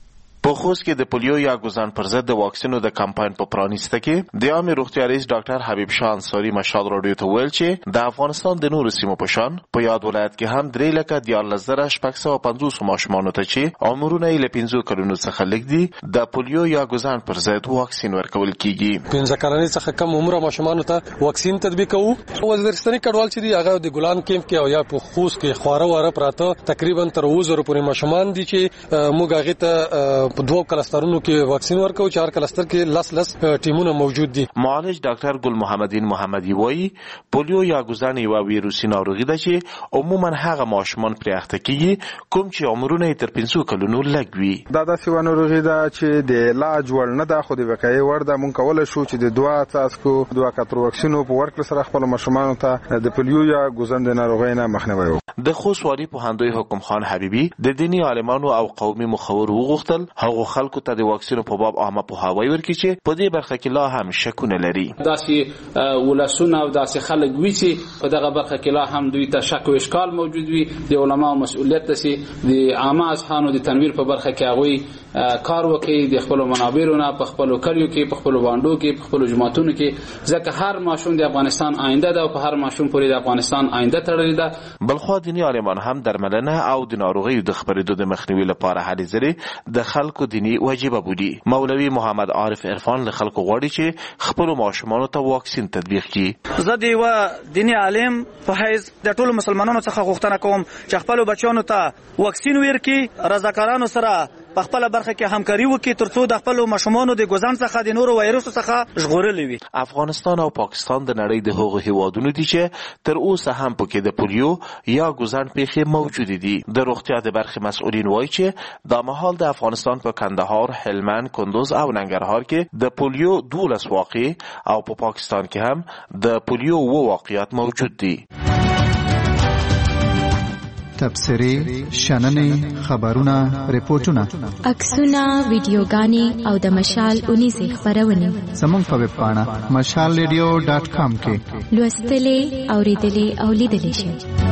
په خوست کې د پولیو یا ګوزن پر ضد د واکسینو د کمپاین په پرانیسته کې د عامه روغتیا رئیس ډاکټر حبیب شاه انصاری مشال راډیو ته ویل چې د افغانستان د نورو سیمو په شان په یاد ولایت کې هم درې لکه دیارلس زره شپږ سوه پنځوس ماشومانو ته چې عمرونه یې له پنځو کلونو څخه لږ دي د پولیو یا ګوزن پر ضد واکسین ورکول کیږي. پنځه کلنې څخه کم عمر ماشومانو ته واکسین تطبیق کوو. وزیرستاني کډوال چې دی هغه د ګلان کیمپ کې او یا په خوست کې خواره واره پراته تقریبا تر اووه زره پورې ماشومان دي چې موږ هغه ته په دوه کلسترونو کې واکسین ورکو. چهار کلستر کې لس لس ټیمونه موجود دي. معالج ډاکټر ګل محمدین محمدي وایي پولیو یا ګوزن یو ویروسي ناروغي ده چې عموما هغه ماشومان پرې اخته کیږي کوم چې عمرونه تر پنځو کلونو لږ وي. دا داسې ونه ناروغي ده چې د علاج وړ نه ده، خو د وقایې وړ ده. مونږ کولای شو چې د دوه څاڅکو دوه کتر واکسینو په ورکړه سره خپل ماشومانو ته د پولیو یا ګوزن د ناروغۍ نه مخنیوي وکړو. د خوست والي پوهاندوی حکم خان حبیبي د دینی عالمانو او قومي مخور وغوښتل هغه خلکو ته د واکسینو په باب عامه پوهاوی ورکړي چې په دې برخه کې لا هم شکونه لري. داسې ولسونه او داسې خلک وي چې په دغه برخه کې لا هم دوی ته شک او اشکال موجود وي. د علماو مسؤلیت ده د عامه اذهانو د تنویر په برخه کې هغوی کار وکړي، د خپل منابرونو په خپل کلیو کې، په خپل باندو کې، په خپل جماعتونو کې، ځکه هر ماشوم د افغانستان آینده ده او په هر ماشوم پورې د افغانستان آینده تړلې ده. بلخو دینی عالمان هم درملنه او د ناروغیو د خپرېدو د مخنیوي لپاره هلې ځلې د خلکو دینی واجبه بودي. مولوی محمد عارف عرفان له خلکو غواړي چې خپل ماشومانو ته واکسین تطبیق کړي. زه د یو دینی عالم په حیث د ټولو مسلمانانو څخه غوښتنه کوم چې خپل بچیانو ته واکسین ورکړي، رضاکارانو سره په خپل برخه کې همکاري وکړي ترڅو د خپل ماشومانو د ګوزن څخه د نورو وایرسو څخه ژغورل وي. افغانستان او پاکستان د نړۍ د هغو هیوادونو دي چې تر اوسه هم پکې د پولیو یا ګوزن پیښې موجود دي. د روغتیا د برخې مسؤلین وایي چې د مهال د افغانستان په کندهار، هلمند، کندوز او ننګرهار کې د پولیو دولس واقع او په پاکستان کې هم د پولیو و واقعیت موجود دي. تبصری، شننې، خبرونه، ریپورتونه، عکسونه، ویډیوګانې او د مشال اونیزې خبرونه زموږ په ویب پاڼه مشال ریډیو ډاټ کام کې لوستلې، اوریدلې او لیدلې شئ.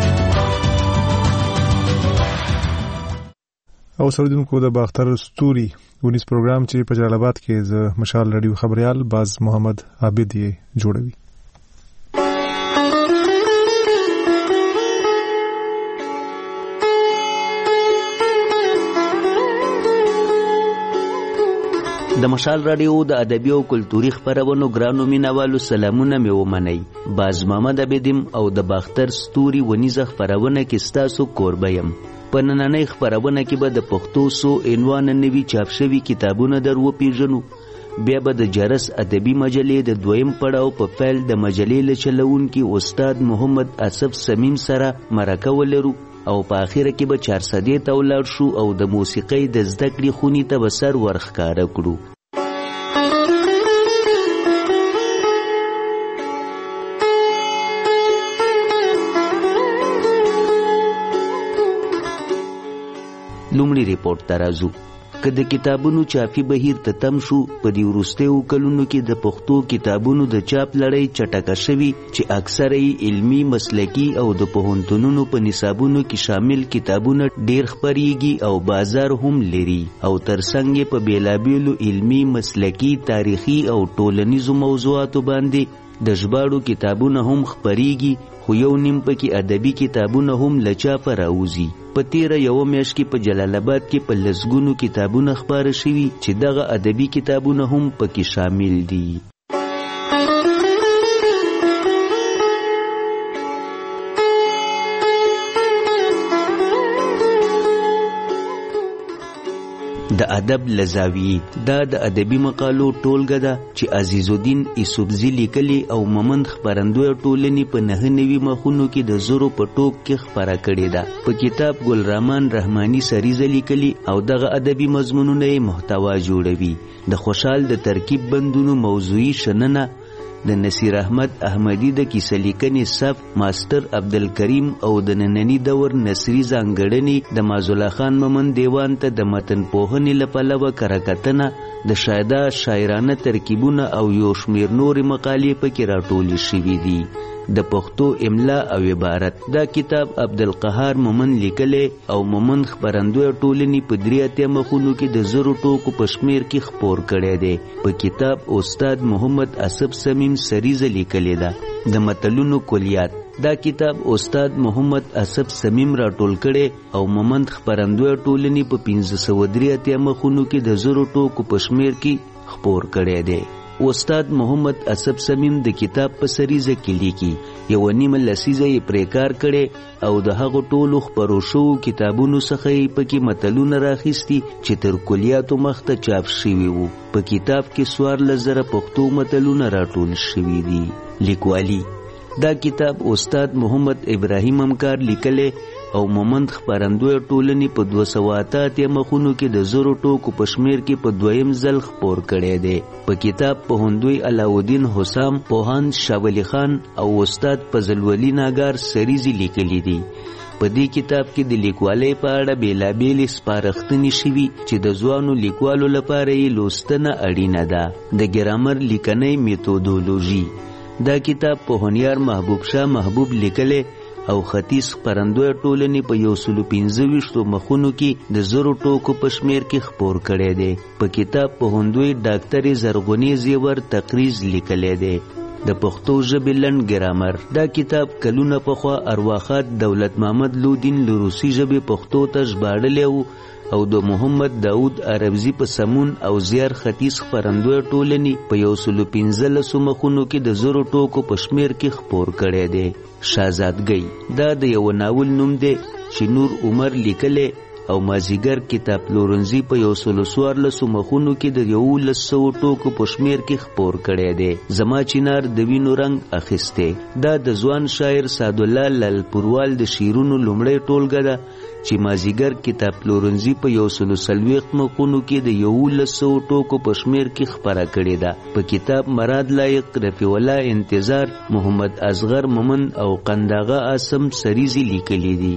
او سردونکو د باختر ستوري ونیس پروګرام چې په جلال آباد کې ز مشال رادیو خبريال باز محمد عابد یې جوړوي. د مشال رادیو د ادبي او کلتوري خبرونو ګرانو مینوالو سلامونه مې ومنئ. باز محمد عبیدم او د باختر ستوري ونیزه خبرونه کې ستاسو کوربه یم. په نننۍ خبرونه کې به د پښتو سو عنوان نوي چاپ شوي کتابونه در وپېژنو. بیا به د جرس ادبي مجلې د دویم پړاو په پیل د مجلې له چلوونکي استاد محمد اسف سمیم سره مرکه ولرو او په اخره کې به چارسدې ته ولاړ شو او د موسیقۍ د زده کړې خونې ته به سر ورښکاره کړو. لومړی ریپورټ ته راځو. که د کتابونو چاپي بهیر ته تم شو، په دې وروستیو کلونو کې د پښتو کتابونو د چاپ لړۍ چټکه شوي چې اکثره یې علمي، مسلکي او د پوهنتونونو په نصابونو کې شامل کتابونه ډیر خپریږي او بازار هم لري او ترڅنګ یې په بیلابیلو علمي، مسلکي، تاریخي او ټولنیزو موضوعاتو باندې د ژباړو کتابونه هم خپریږي، خو یو نیم پکې ادبي کتابونه هم له چاپه راوځي. په تیره یوه میاشت کې په جلال آباد کې په لسګونو کتابونه خپاره شوي چې دغه ادبي کتابونه هم پکې شامل دي. د ادب لزاویې دا د ادبي مقالو ټولګه ده چې عزیز الدین یوسفزي لیکلي او مومند خپرندوی ټولنې په نهه نوي مخونو کې د زرو په ټوک کې خپره کړې ده. په کتاب ګل رحمان رحماني سریزه لیکلي او دغه ادبي مضمونونه یې محتوا جوړوي. د خوشحال د ترکیب بندونو موضوعي شننه، د نصیر احمد احمدی د کیسه لیکنې صف، ماستر عبدالکریم او د نننی دور نصری ځانګړنې، د معزالله خان مومند دیوان ته د متن پوهنې له پلوه کرکتنه، د شایده شاعرانه ترکیبونه او یو شمیر نورې مقالې پکې راټولې شوي دي. د پښتو املا او عبارت دا کتاب عبدالقهار مومند لیکلی او مومند خپرندوی ټولنې په درې اتیا مخونو کې د زرو ټوکو په شمیر کې خپور کړی دی. په کتاب استاد محمد اسف سمیم سریزه لیکلې ده. د متلونو کلیات دا کتاب استاد محمد اسف سمیم راټول کړی او مومند خپرندوی ټولنې په پنځه سوه درې اتیا مخونو کې د زرو ټوکو په شمیر کې خپور کړی دی. استاد محمد اسف سمیم د کتاب په سریزه کې لیکي یو نیمه لسیزه یې پرې کار کړی او د هغو ټولو خپرو شوو کتابونو څخه یې پکې متلونه راخیستي چې تر کلیاتو مخته چاپ شوي وو. په کتاب کې څوارلس زره پښتو متلونه راټول شوي دي. لیکوالي دا کتاب استاد محمد ابراهیم همکار لیکلی او مومند خپرندوی ټولنې په دوه سوه اته اتیا مخونو کې د زرو ټوکو په شمیر کې په دویم ځل خپور کړی دی. په کتاب پوهندوی علاؤالدین حسام، پوهاند شاولی خان او استاد فضل ولی ناګار سریزي لیکلي دي. په دې کتاب کې د لیکوالۍ په اړه بیلابیلې سپارښتنې شوي چې د ځوانو لیکوالو لپاره یې لوستنه اړینه ده. د ګرامر لیکنۍ میتودولوژي دا کتاب پوهنیار محبوب شاه محبوب لیکلی او ختیځ خپرندوی ټولنې په یو سلو پنځه ویشتو مخونو کې د زرو ټوکو په شمیر کې خپور کړی دی. په کتاب پوهندوی ډاکټرې زرغونې زیور تقریز لیکلی دی. د پښتو ژبې لنډ ګرامر دا کتاب کلونه پخوا ارواښاد دولت محمد لودین له روسي ژبې پښتو ته ژباړلی و او د محمد داود عربزي په سمون او زیار ختیځ خپرندوی ټولنې په یو سلو پنځلسو مخونو کې د زرو ټوکو په شمیر کې خپور کړی دی. شهزادګۍ دا د یو ناول نوم دی چې نور عمر لیکلی او مازیګر کتاب پلورنځي په یو سلو څوارلسو مخونو کې د یولس سوو ټوکو په شمیر کې خپور کړی دی. زما چنار د وینو رنګ اخیستی دا د ځوان شاعر سعدالله لالپوروال د شعرونو لومړی ټولګه ده چې مازیګر کتاب پلورنځي په یو سلو څلوېښت مخونو کې د یولس سوو ټوکو په شمیر کې خپره کړې ده. په کتاب مراد لایق، رفیع الله انتظار، محمد اصغر مومند او قنداغه عاصم سریزي لیکلي دي.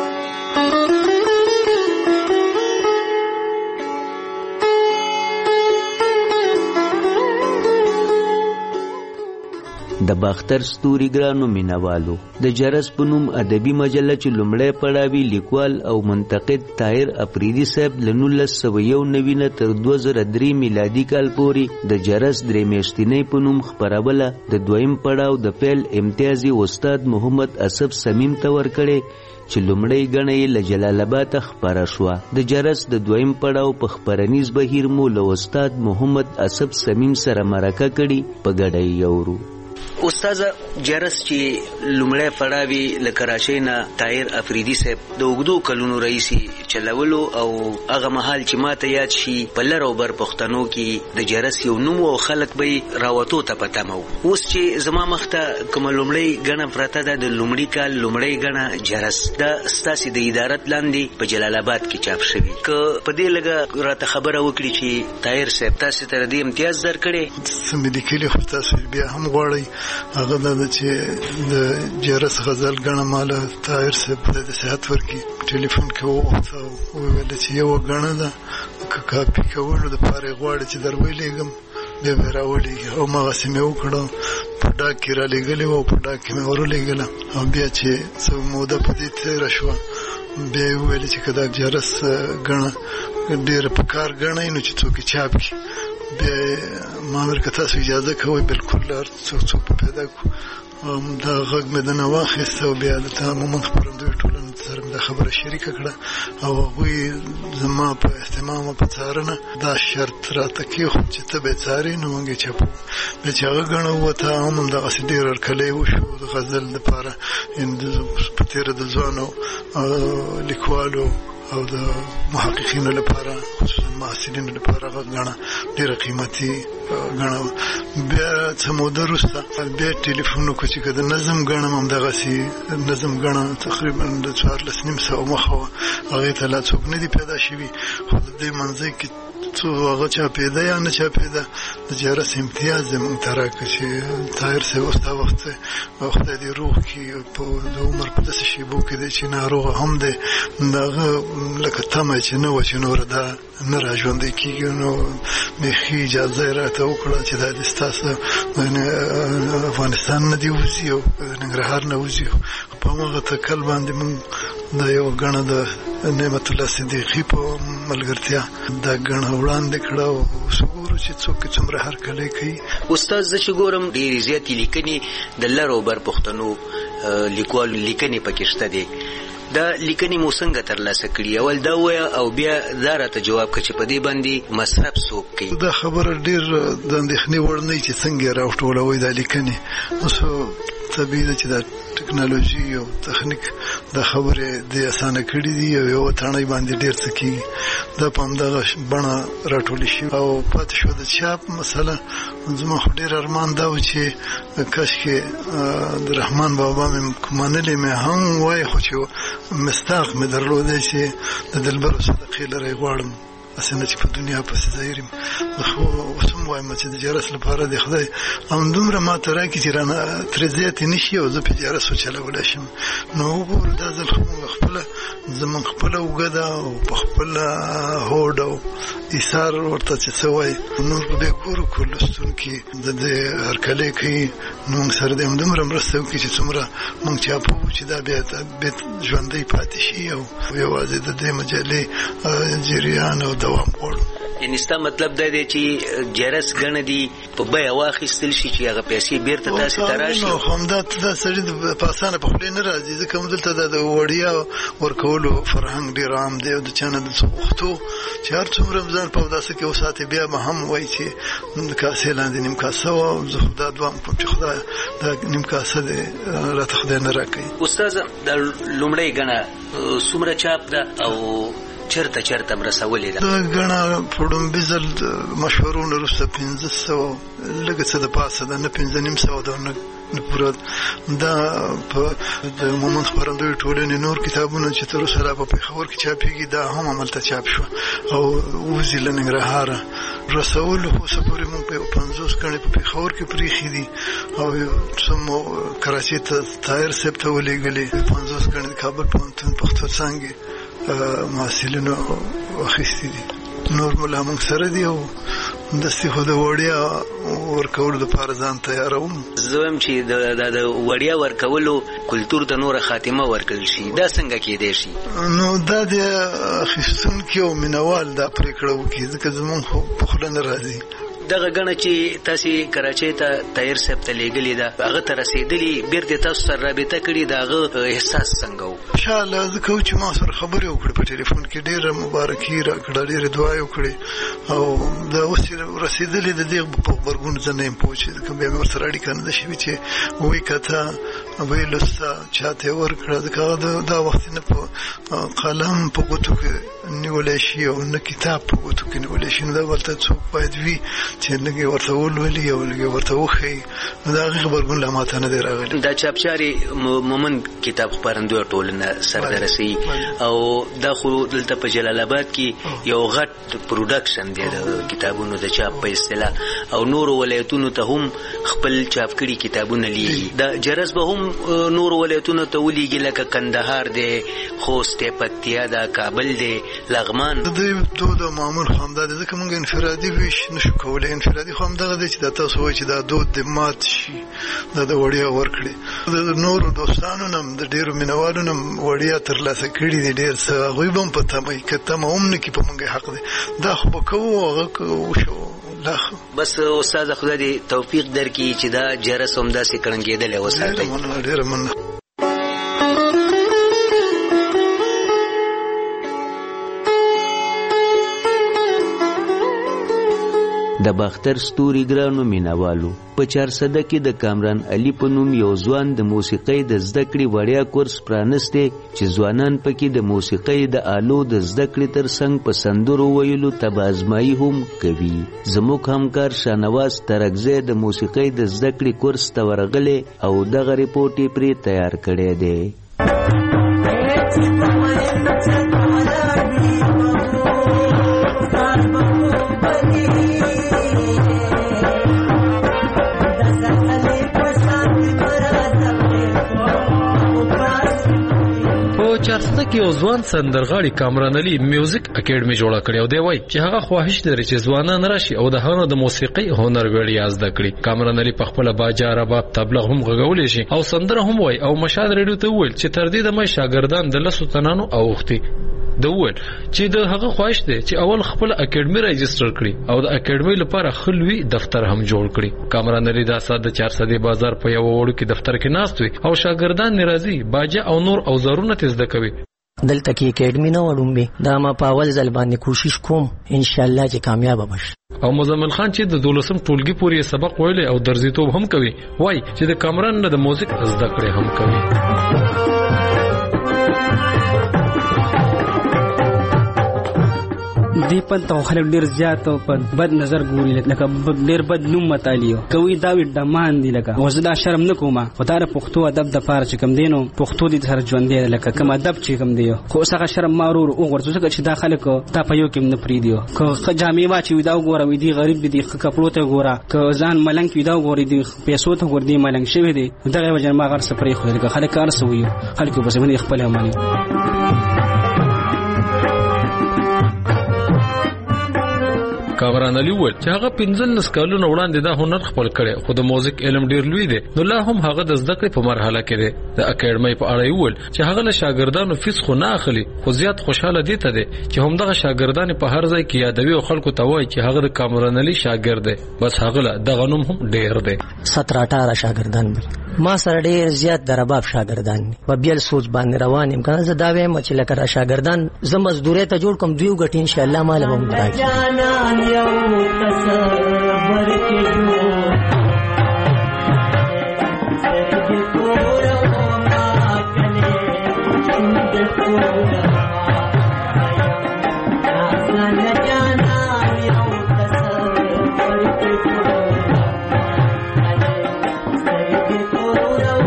د باختر ستوري ګرانو مینوالو د جرس په نوم ادبي مجله چې لومړی پړاوي لیکوال او منتقد طاهر افریدي صاحب له نولس سوه یو نوي نه تر دوه زره درې میلادي کال پورې د جرس درې میاشتنۍ په نوم خپروله. د دویم پړاو د پیل امتیازي استاد محمد اسف سمیم ته ورکړی چې لومړی ګڼه یې له جلال آباد خپره شوه. د جرس د دویم پړاو په خپرنیز بهیر مو له استاد محمد اسب سمیم سره مرکه کړي، په ګډه یې اورو. استاد جرس چې لومړی پړاوی له کراچۍ نه طاهر افریدي صاحب د اوږدو کلونو رئیسي چلولو او هغه مهال چې ماته یاد شي په لر او بر پښتنو کې د جرس یو نوم او خلک به راوتو ته پته مو. اوس چې زما مخته کوم لومړی ګڼه پرته ده د لومړي کال لومړی ګڼه جرس دا ستاسې د ادارت لاندې په جلال آباد کې چاپ شوي، که په دې لږه راته خبره وکړي چې طاهر صاحب تاسې ته د دې امتیاز درکړی؟ څه مې لیکلي خو تاسو بیا هم غواړئ هغه دا چې د جرس غزل ګڼه ماله طاهر صاحب د صحت ورکړي ټلیفون کې وغوښته او وویل چې یوه ګڼه ده که کاپي کولو دپاره یې غواړي چې در ویلېږم بیا به یې راولېږي او مغسې مې وکړه، په ډاک کې رالېږلې وه او په ډاک کې مې ورولېږله او بیا چې څه موده په دې تېره شوه بیا یې وویل چې که دا جرس ګڼه ډېره په کار ګڼئ نو چې څوک یې چاپ کړي. بیا ما ویل که تاسو اجازه کوئ بالکل هر څوک څوک به پیدا کړو. دا غږ مې دننه واخیسته او بیا دلته مومند خپرندویو ټولنې سره مې دا خبره شریکه کړه او هغوی زما په اهتمام او په څارنه دا شرط راته کېښود چې ته به یې څارې نو موږ یې چاپو. بیا چې هغه ګڼه ووته هم همدغسې ډېر هرکلی وشو د غزل دپاره، په تېره د ځوانو لیکوالو او د محققینو لپاره خصوصا محصلینو لپاره هغه ګڼه ډېره قیمتي ګڼه وه. بیا څه موده وروسته بیا ټلیفون وکړو چې که د نظم ګڼه هم همدغسې نظم ګڼه تقریبا د څوارلس نیم سوه مخه وه، هغې ته لا څوک نه دي پیدا شوي، خو د دې منځۍ کې څو هغه چاپېده یا نه چاپېده د جرس امتیاز یې موږ ته راکړه چې طاهر صاحب اوس دا وخت خدای دې روغ کړي، په د عمر په داسې شېبو کې دی چې ناروغه هم دی، د هغه لکه تمه چې نه وه چې نوره دا نه را ژوندی کېږي، نو بیخي اجازه یې راته وکړه چې دا دې ستاسو افغانستان نه دې وځي او ننګرهار نه وځي. په هماغه تکل باندې موږ دا یوه ګڼه د نعمت الله صدیقي په ملګرتیا دا ګڼه وړاندې کړه او اوس وګورو چې څوک څومره هرکلی کوي. استاد زه چې ګورم ډېرې زیاتې لیکنې د لر او بر پښتنو لیکوالو لیکنې پکې شته دي، دا لیکنې مو څنګه ترلاسه کړي؟ اول دا ووایه او بیا دا راته جواب کړه چې په دې باندې مصرف څوک کوي. دا خبره ډېر د اندېښنې وړ نه وي چې څنګه یې راوټولوئ دا لیکنې. اوس طبیعي ده چې دا ټکنالوژي او تخنیک دا خبرې دې اسانه کړي دي او یوه تڼۍ باندې ډېر څه کېږي، دا په همدغه بڼه راټولې شي او پاتې شوه د چاپ مسله. زما خو ډېر ارمان دا و چې کاشکې د رحمان بابا مې منلې مې هم وای، خو چې مستاق مې درلودی چې د دلبرو صدقې لره یې غواړم، هسې نه چې په دنیا پسې ظاهر یم. خو اوس هم وایم چې د جرس لپاره د خدای همدومره ماته راکړي چې رانه ترې زیاتې نه شي او زه په جرس وچلولی شم. نو وګورو دا ځل خو موږ خپله زموږ خپله اوږه ده او په خپله هوډ او ایثار ورته چې څه وایي نور به بیا ګورو که لوستونکي د دې هرکلی کوي نو موږ سره د همدومره مرسته وکړي چې څومره موږ چاپوو چې دا بیا ژوندی پاتې شي او یوازې د دې مجلې جریان او دوام غواړو. یعنې ستا مطلب دا دی چې جرس ګڼه دي په بیه واخیستل شي چې هغه پیسې بیرته تاسې ته راشي؟ خو همدا دا سړي په اسانه په خولې نه راځي، ځکه موږ دلته د وړیا ورکولو فرهنګ ډېر عام دی او د چا نه د څه غوښتو چې هر څومره ځان په اوداسه کې وساتې بیا به هم وایي چې د کاسې لاندې نیم کاسه وه او زه خو دا دوام کوم چې خدای دا نیم کاسه دی راته خدای نه راکوي. استاد دا لومړۍ ګڼه څومره چاپ ده او چرته چرته مرسولې ده؟ دا ګڼه په ډومبي ځل مشورونه وروسته پنځه سوه لږه څه د پاسه ده، نه پنځه نیم سوه ده نه پوره. دا په د مومند خپرندویو ټولنې نور کتابونه چې تر اوسه لا په پېښور کې چاپېږي دا هم هملته چاپ شوه او وځي له ننګرهاره. رسولو خو اوسه پورې موږ په پنځوس ګڼې په پېښور کې پرېښي دي او څه مو کراچۍ ته طاهر صاحب ته ولېږلې، پنځوس ګڼې د کابل پوهنتون پښتو څانګې محصلینو اخیستي دي. نور ملا موږ سره دي او دستې خو د وړیا ورکولو دپاره ځان تیاروم. زه وایم چې د وړیا ورکولو کلتور ته نوره خاتمه ورکړل شي، دا څنګه کېدی شي؟ نو دا د اخیستونکي او مینوال دا پرېکړه وکړي، ځکه زموږ خو په خوله نه راځي. دغه غنه چې تاسو کراچۍ ته تایر صاحب ته لېګلې ده هغه ته رسیدلی بیرته تاسو سره رابطه کړې دغه احساس څنګه و؟ ان شاء الله زه کوم چې ما سره خبرې وکړې په ټلیفون کې ډېره مبارکي راکړه ډېرې دعا وکړې او دا اوس رسیدلې د دې په خبرګون زه نه یم پوه چې کوم بیا مې ورسره اړیکه نه ده شوې چې وایي کته وایي لوسته چاته ورکړه ځکه دا وخت نه په قلم په ګوتو کې نیولی شي او نه کتاب په ګوتو کې نیولی شي نو دا ورته څوک باید وي چې لږ ورته ولولي او لږ ورته وښیي نو د هغې غبرګون لا ماته نه دی راغلی. دا چاپچاري مومند کتاب خپرندویه ټولنه سرته رسوي او دا خو دلته په جلال آباد کې یو غټ پروډکشن دی د کتابونو د چاپ په اصطلاح او نورو ولایتونو ته هم خپل چاپ کړي کتابونه لیږي. دا جرس به هم نورو ولایتونو ته ولیږي لکه کندهار دی، خوست دی، پکتیا ده، کابل دی، لغمان. د دې دود او معمول خو همدا دی ځکه موږ انفرادي ویش نشو کولی. انفرادي خو همدغه دی چې دا تاسو وایئ چې دا دود دې مات شي دا د وړیا ورکړي. د نورو دوستانو نه د ډېرو مینوالو نه وړیا ترلاسه کړي دي ډېر څه هغوی به هم په تمه که تمه هم نه کړي په موږ حق دی دا خو به کوو هغه وشو لا بس استاد خدای دې توفیق درکړي چې دا جرس همداسې کړنګېدلی وساتئ. ډېره مننه. د باختر ستوري ګرانو مینوالو په چارسده کې د کامران علي په نوم یو ځوان د موسیقۍ د زده کړې وړیا کورس پرانستی چې ځوانان پکې د موسیقۍ د آلو د زده کړې ترڅنګ په سندرو ویلو تبازمایي هم کوي. زموږ همکار شاهنواز ترکزی د موسیقۍ د زده کړې کورس ته ورغلی او دغه ریپورټ یې پرې تیار کړی دی. چارسده کې یو ځوان سندرغاړي کامران علي میوزیک اکیډمي جوړه کړې او دی وایي چې هغه خواهش لري چې ځوانان راشي او د هغه د موسیقۍ هنر وړیا زده کړي. کامران علي په خپله باجا، رباب، تبلغ هم غږولی شي او سندره هم وایي او مشهد ریډیو ته وویل چې تر دې دمه شاګردان د لسو تنانو اوښتي. د وویل چې د هغه خواهش دی چې اول خپل اکیډمي رجستر کړي او د اکیډمي لپاره خلوي دفتر هم جوړ کړي. کامران علي دا سات د چارسدې بازار په یو وړو کې دفتر کې ناست وي او شاګردان ناراضي باجا او نور اوزارونه ته زده کوي. دلته کې اکیډمي نه وړم به دا ما په اول ځل باندې کوشش کوم ان شاء الله چې کامیاب بشم. او مزمل خان چې د دولسم ټولګي پورې سبق ویلي او درزیتوب هم کوي وای چې د کامران نه د موزیک زده کړې هم کوي. دی پن ته خلک ډیر زیات په بد نظر ګوري لکه ډیر بد نوم متالیو کوي دا وی دمان دی لکه وزدا شرم نه کومه خدای پښتو ادب د پاره چې کم دینو پښتو دي سره ژوند دی لکه کوم ادب چې کم دیو خو څنګه شرم مارور او ورته چې دا خلک تا په یو کې نه پری دیو که جامې واچي ودا وګوره وی دی غریب دي کپړو ته وګوره که ځان ملنګ ودا وګوري دی پیسو ته ور دی ملنګ شوی دی دغه وجه ما غر سپری خو لکه خلک کار سوي خلک په سمون خپل اماني. کامران علي وویل چې هغه پنځلس کلونه وړاندې دا هنر خپل کړي خو د موزیک علم ډیر لوی دی نو لا هم هغه د زده کړې په مرحله کې دی. د اکیډمۍ په اړه وویل چې هغه له شاګردانو فیس خو نه اخلي خو زیات خوشاله دي ته دی چې همدغه شاګردان په هر ځای کې یادوي او خلکو ته وایي چې هغه د کامران علي شاګرد دی. بس هغه له دغه نوم هم ډیر دی. سترہ اٹھارہ شاګردان ما سره ډیر زیات د رباب شاګردان دي په بیل سوچ باندې روان یم کنه زه دا وایم چې لکه را شاګردان زه مزدوري ته جوړ کوم دوی غټ ان شاء الله مال به راځي. یو تصور کې جوړ سرګ کور او ما کله څنګه کور آسان جانا یو تصور کې جوړ سرګ کور او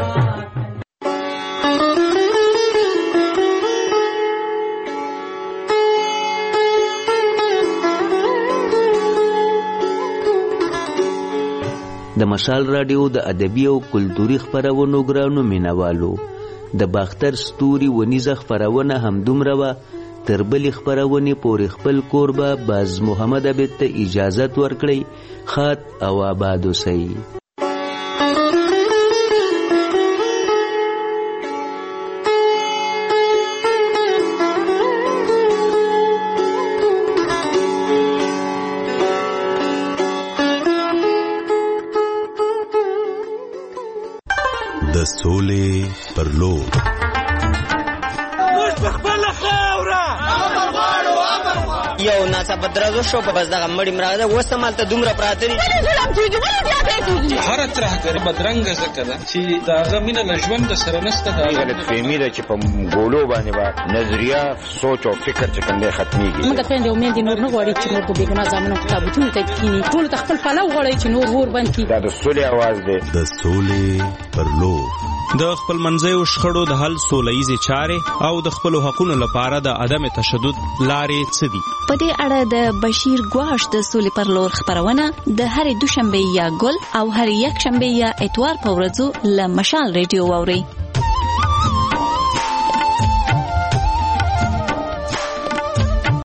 د مشال رادیو د ادبي او کلتوري خبرونو ګرانو مینوالو د باختر ستوري ونیزه خبرونه هم دومره وه تر بلې خبرونې پورې خپل کوربه باز محمد عبید ته اجازت ورکړئ. ښاد او آباد اوسئ. سولې پر لور. یو ناڅاپه درزو شو په بس دغه مړی مراده وسته مالته دومره پراته دي هر ترهګر بدرنګ زکه ده چې داغه مینه له ژوند سره نسته دا غلط فهمي ده چې په ګولو باندې با نظریه سوچ او فکر چې کنده ختميږي. موږ ته د امید نور نه غواړي چې نور په بیګنا ځامنو کتابونه ته کینی ټول خپل پلو غواړي چې نور ور باندې دا د سولې आवाज ده. د سولې پر لور. د خپل منځیو شخړو د حل سولهییزې چارې او د خپلو حقوقو لپاره د عدم تشدد لارې څه دي؟ په دې اړه د بشیر ګواش د سولې پر لور خبرونه د هرې دوشنبه یا ګل او هرې یک شنبه یا اتوار په ورځو له مشال ریډیو واوري.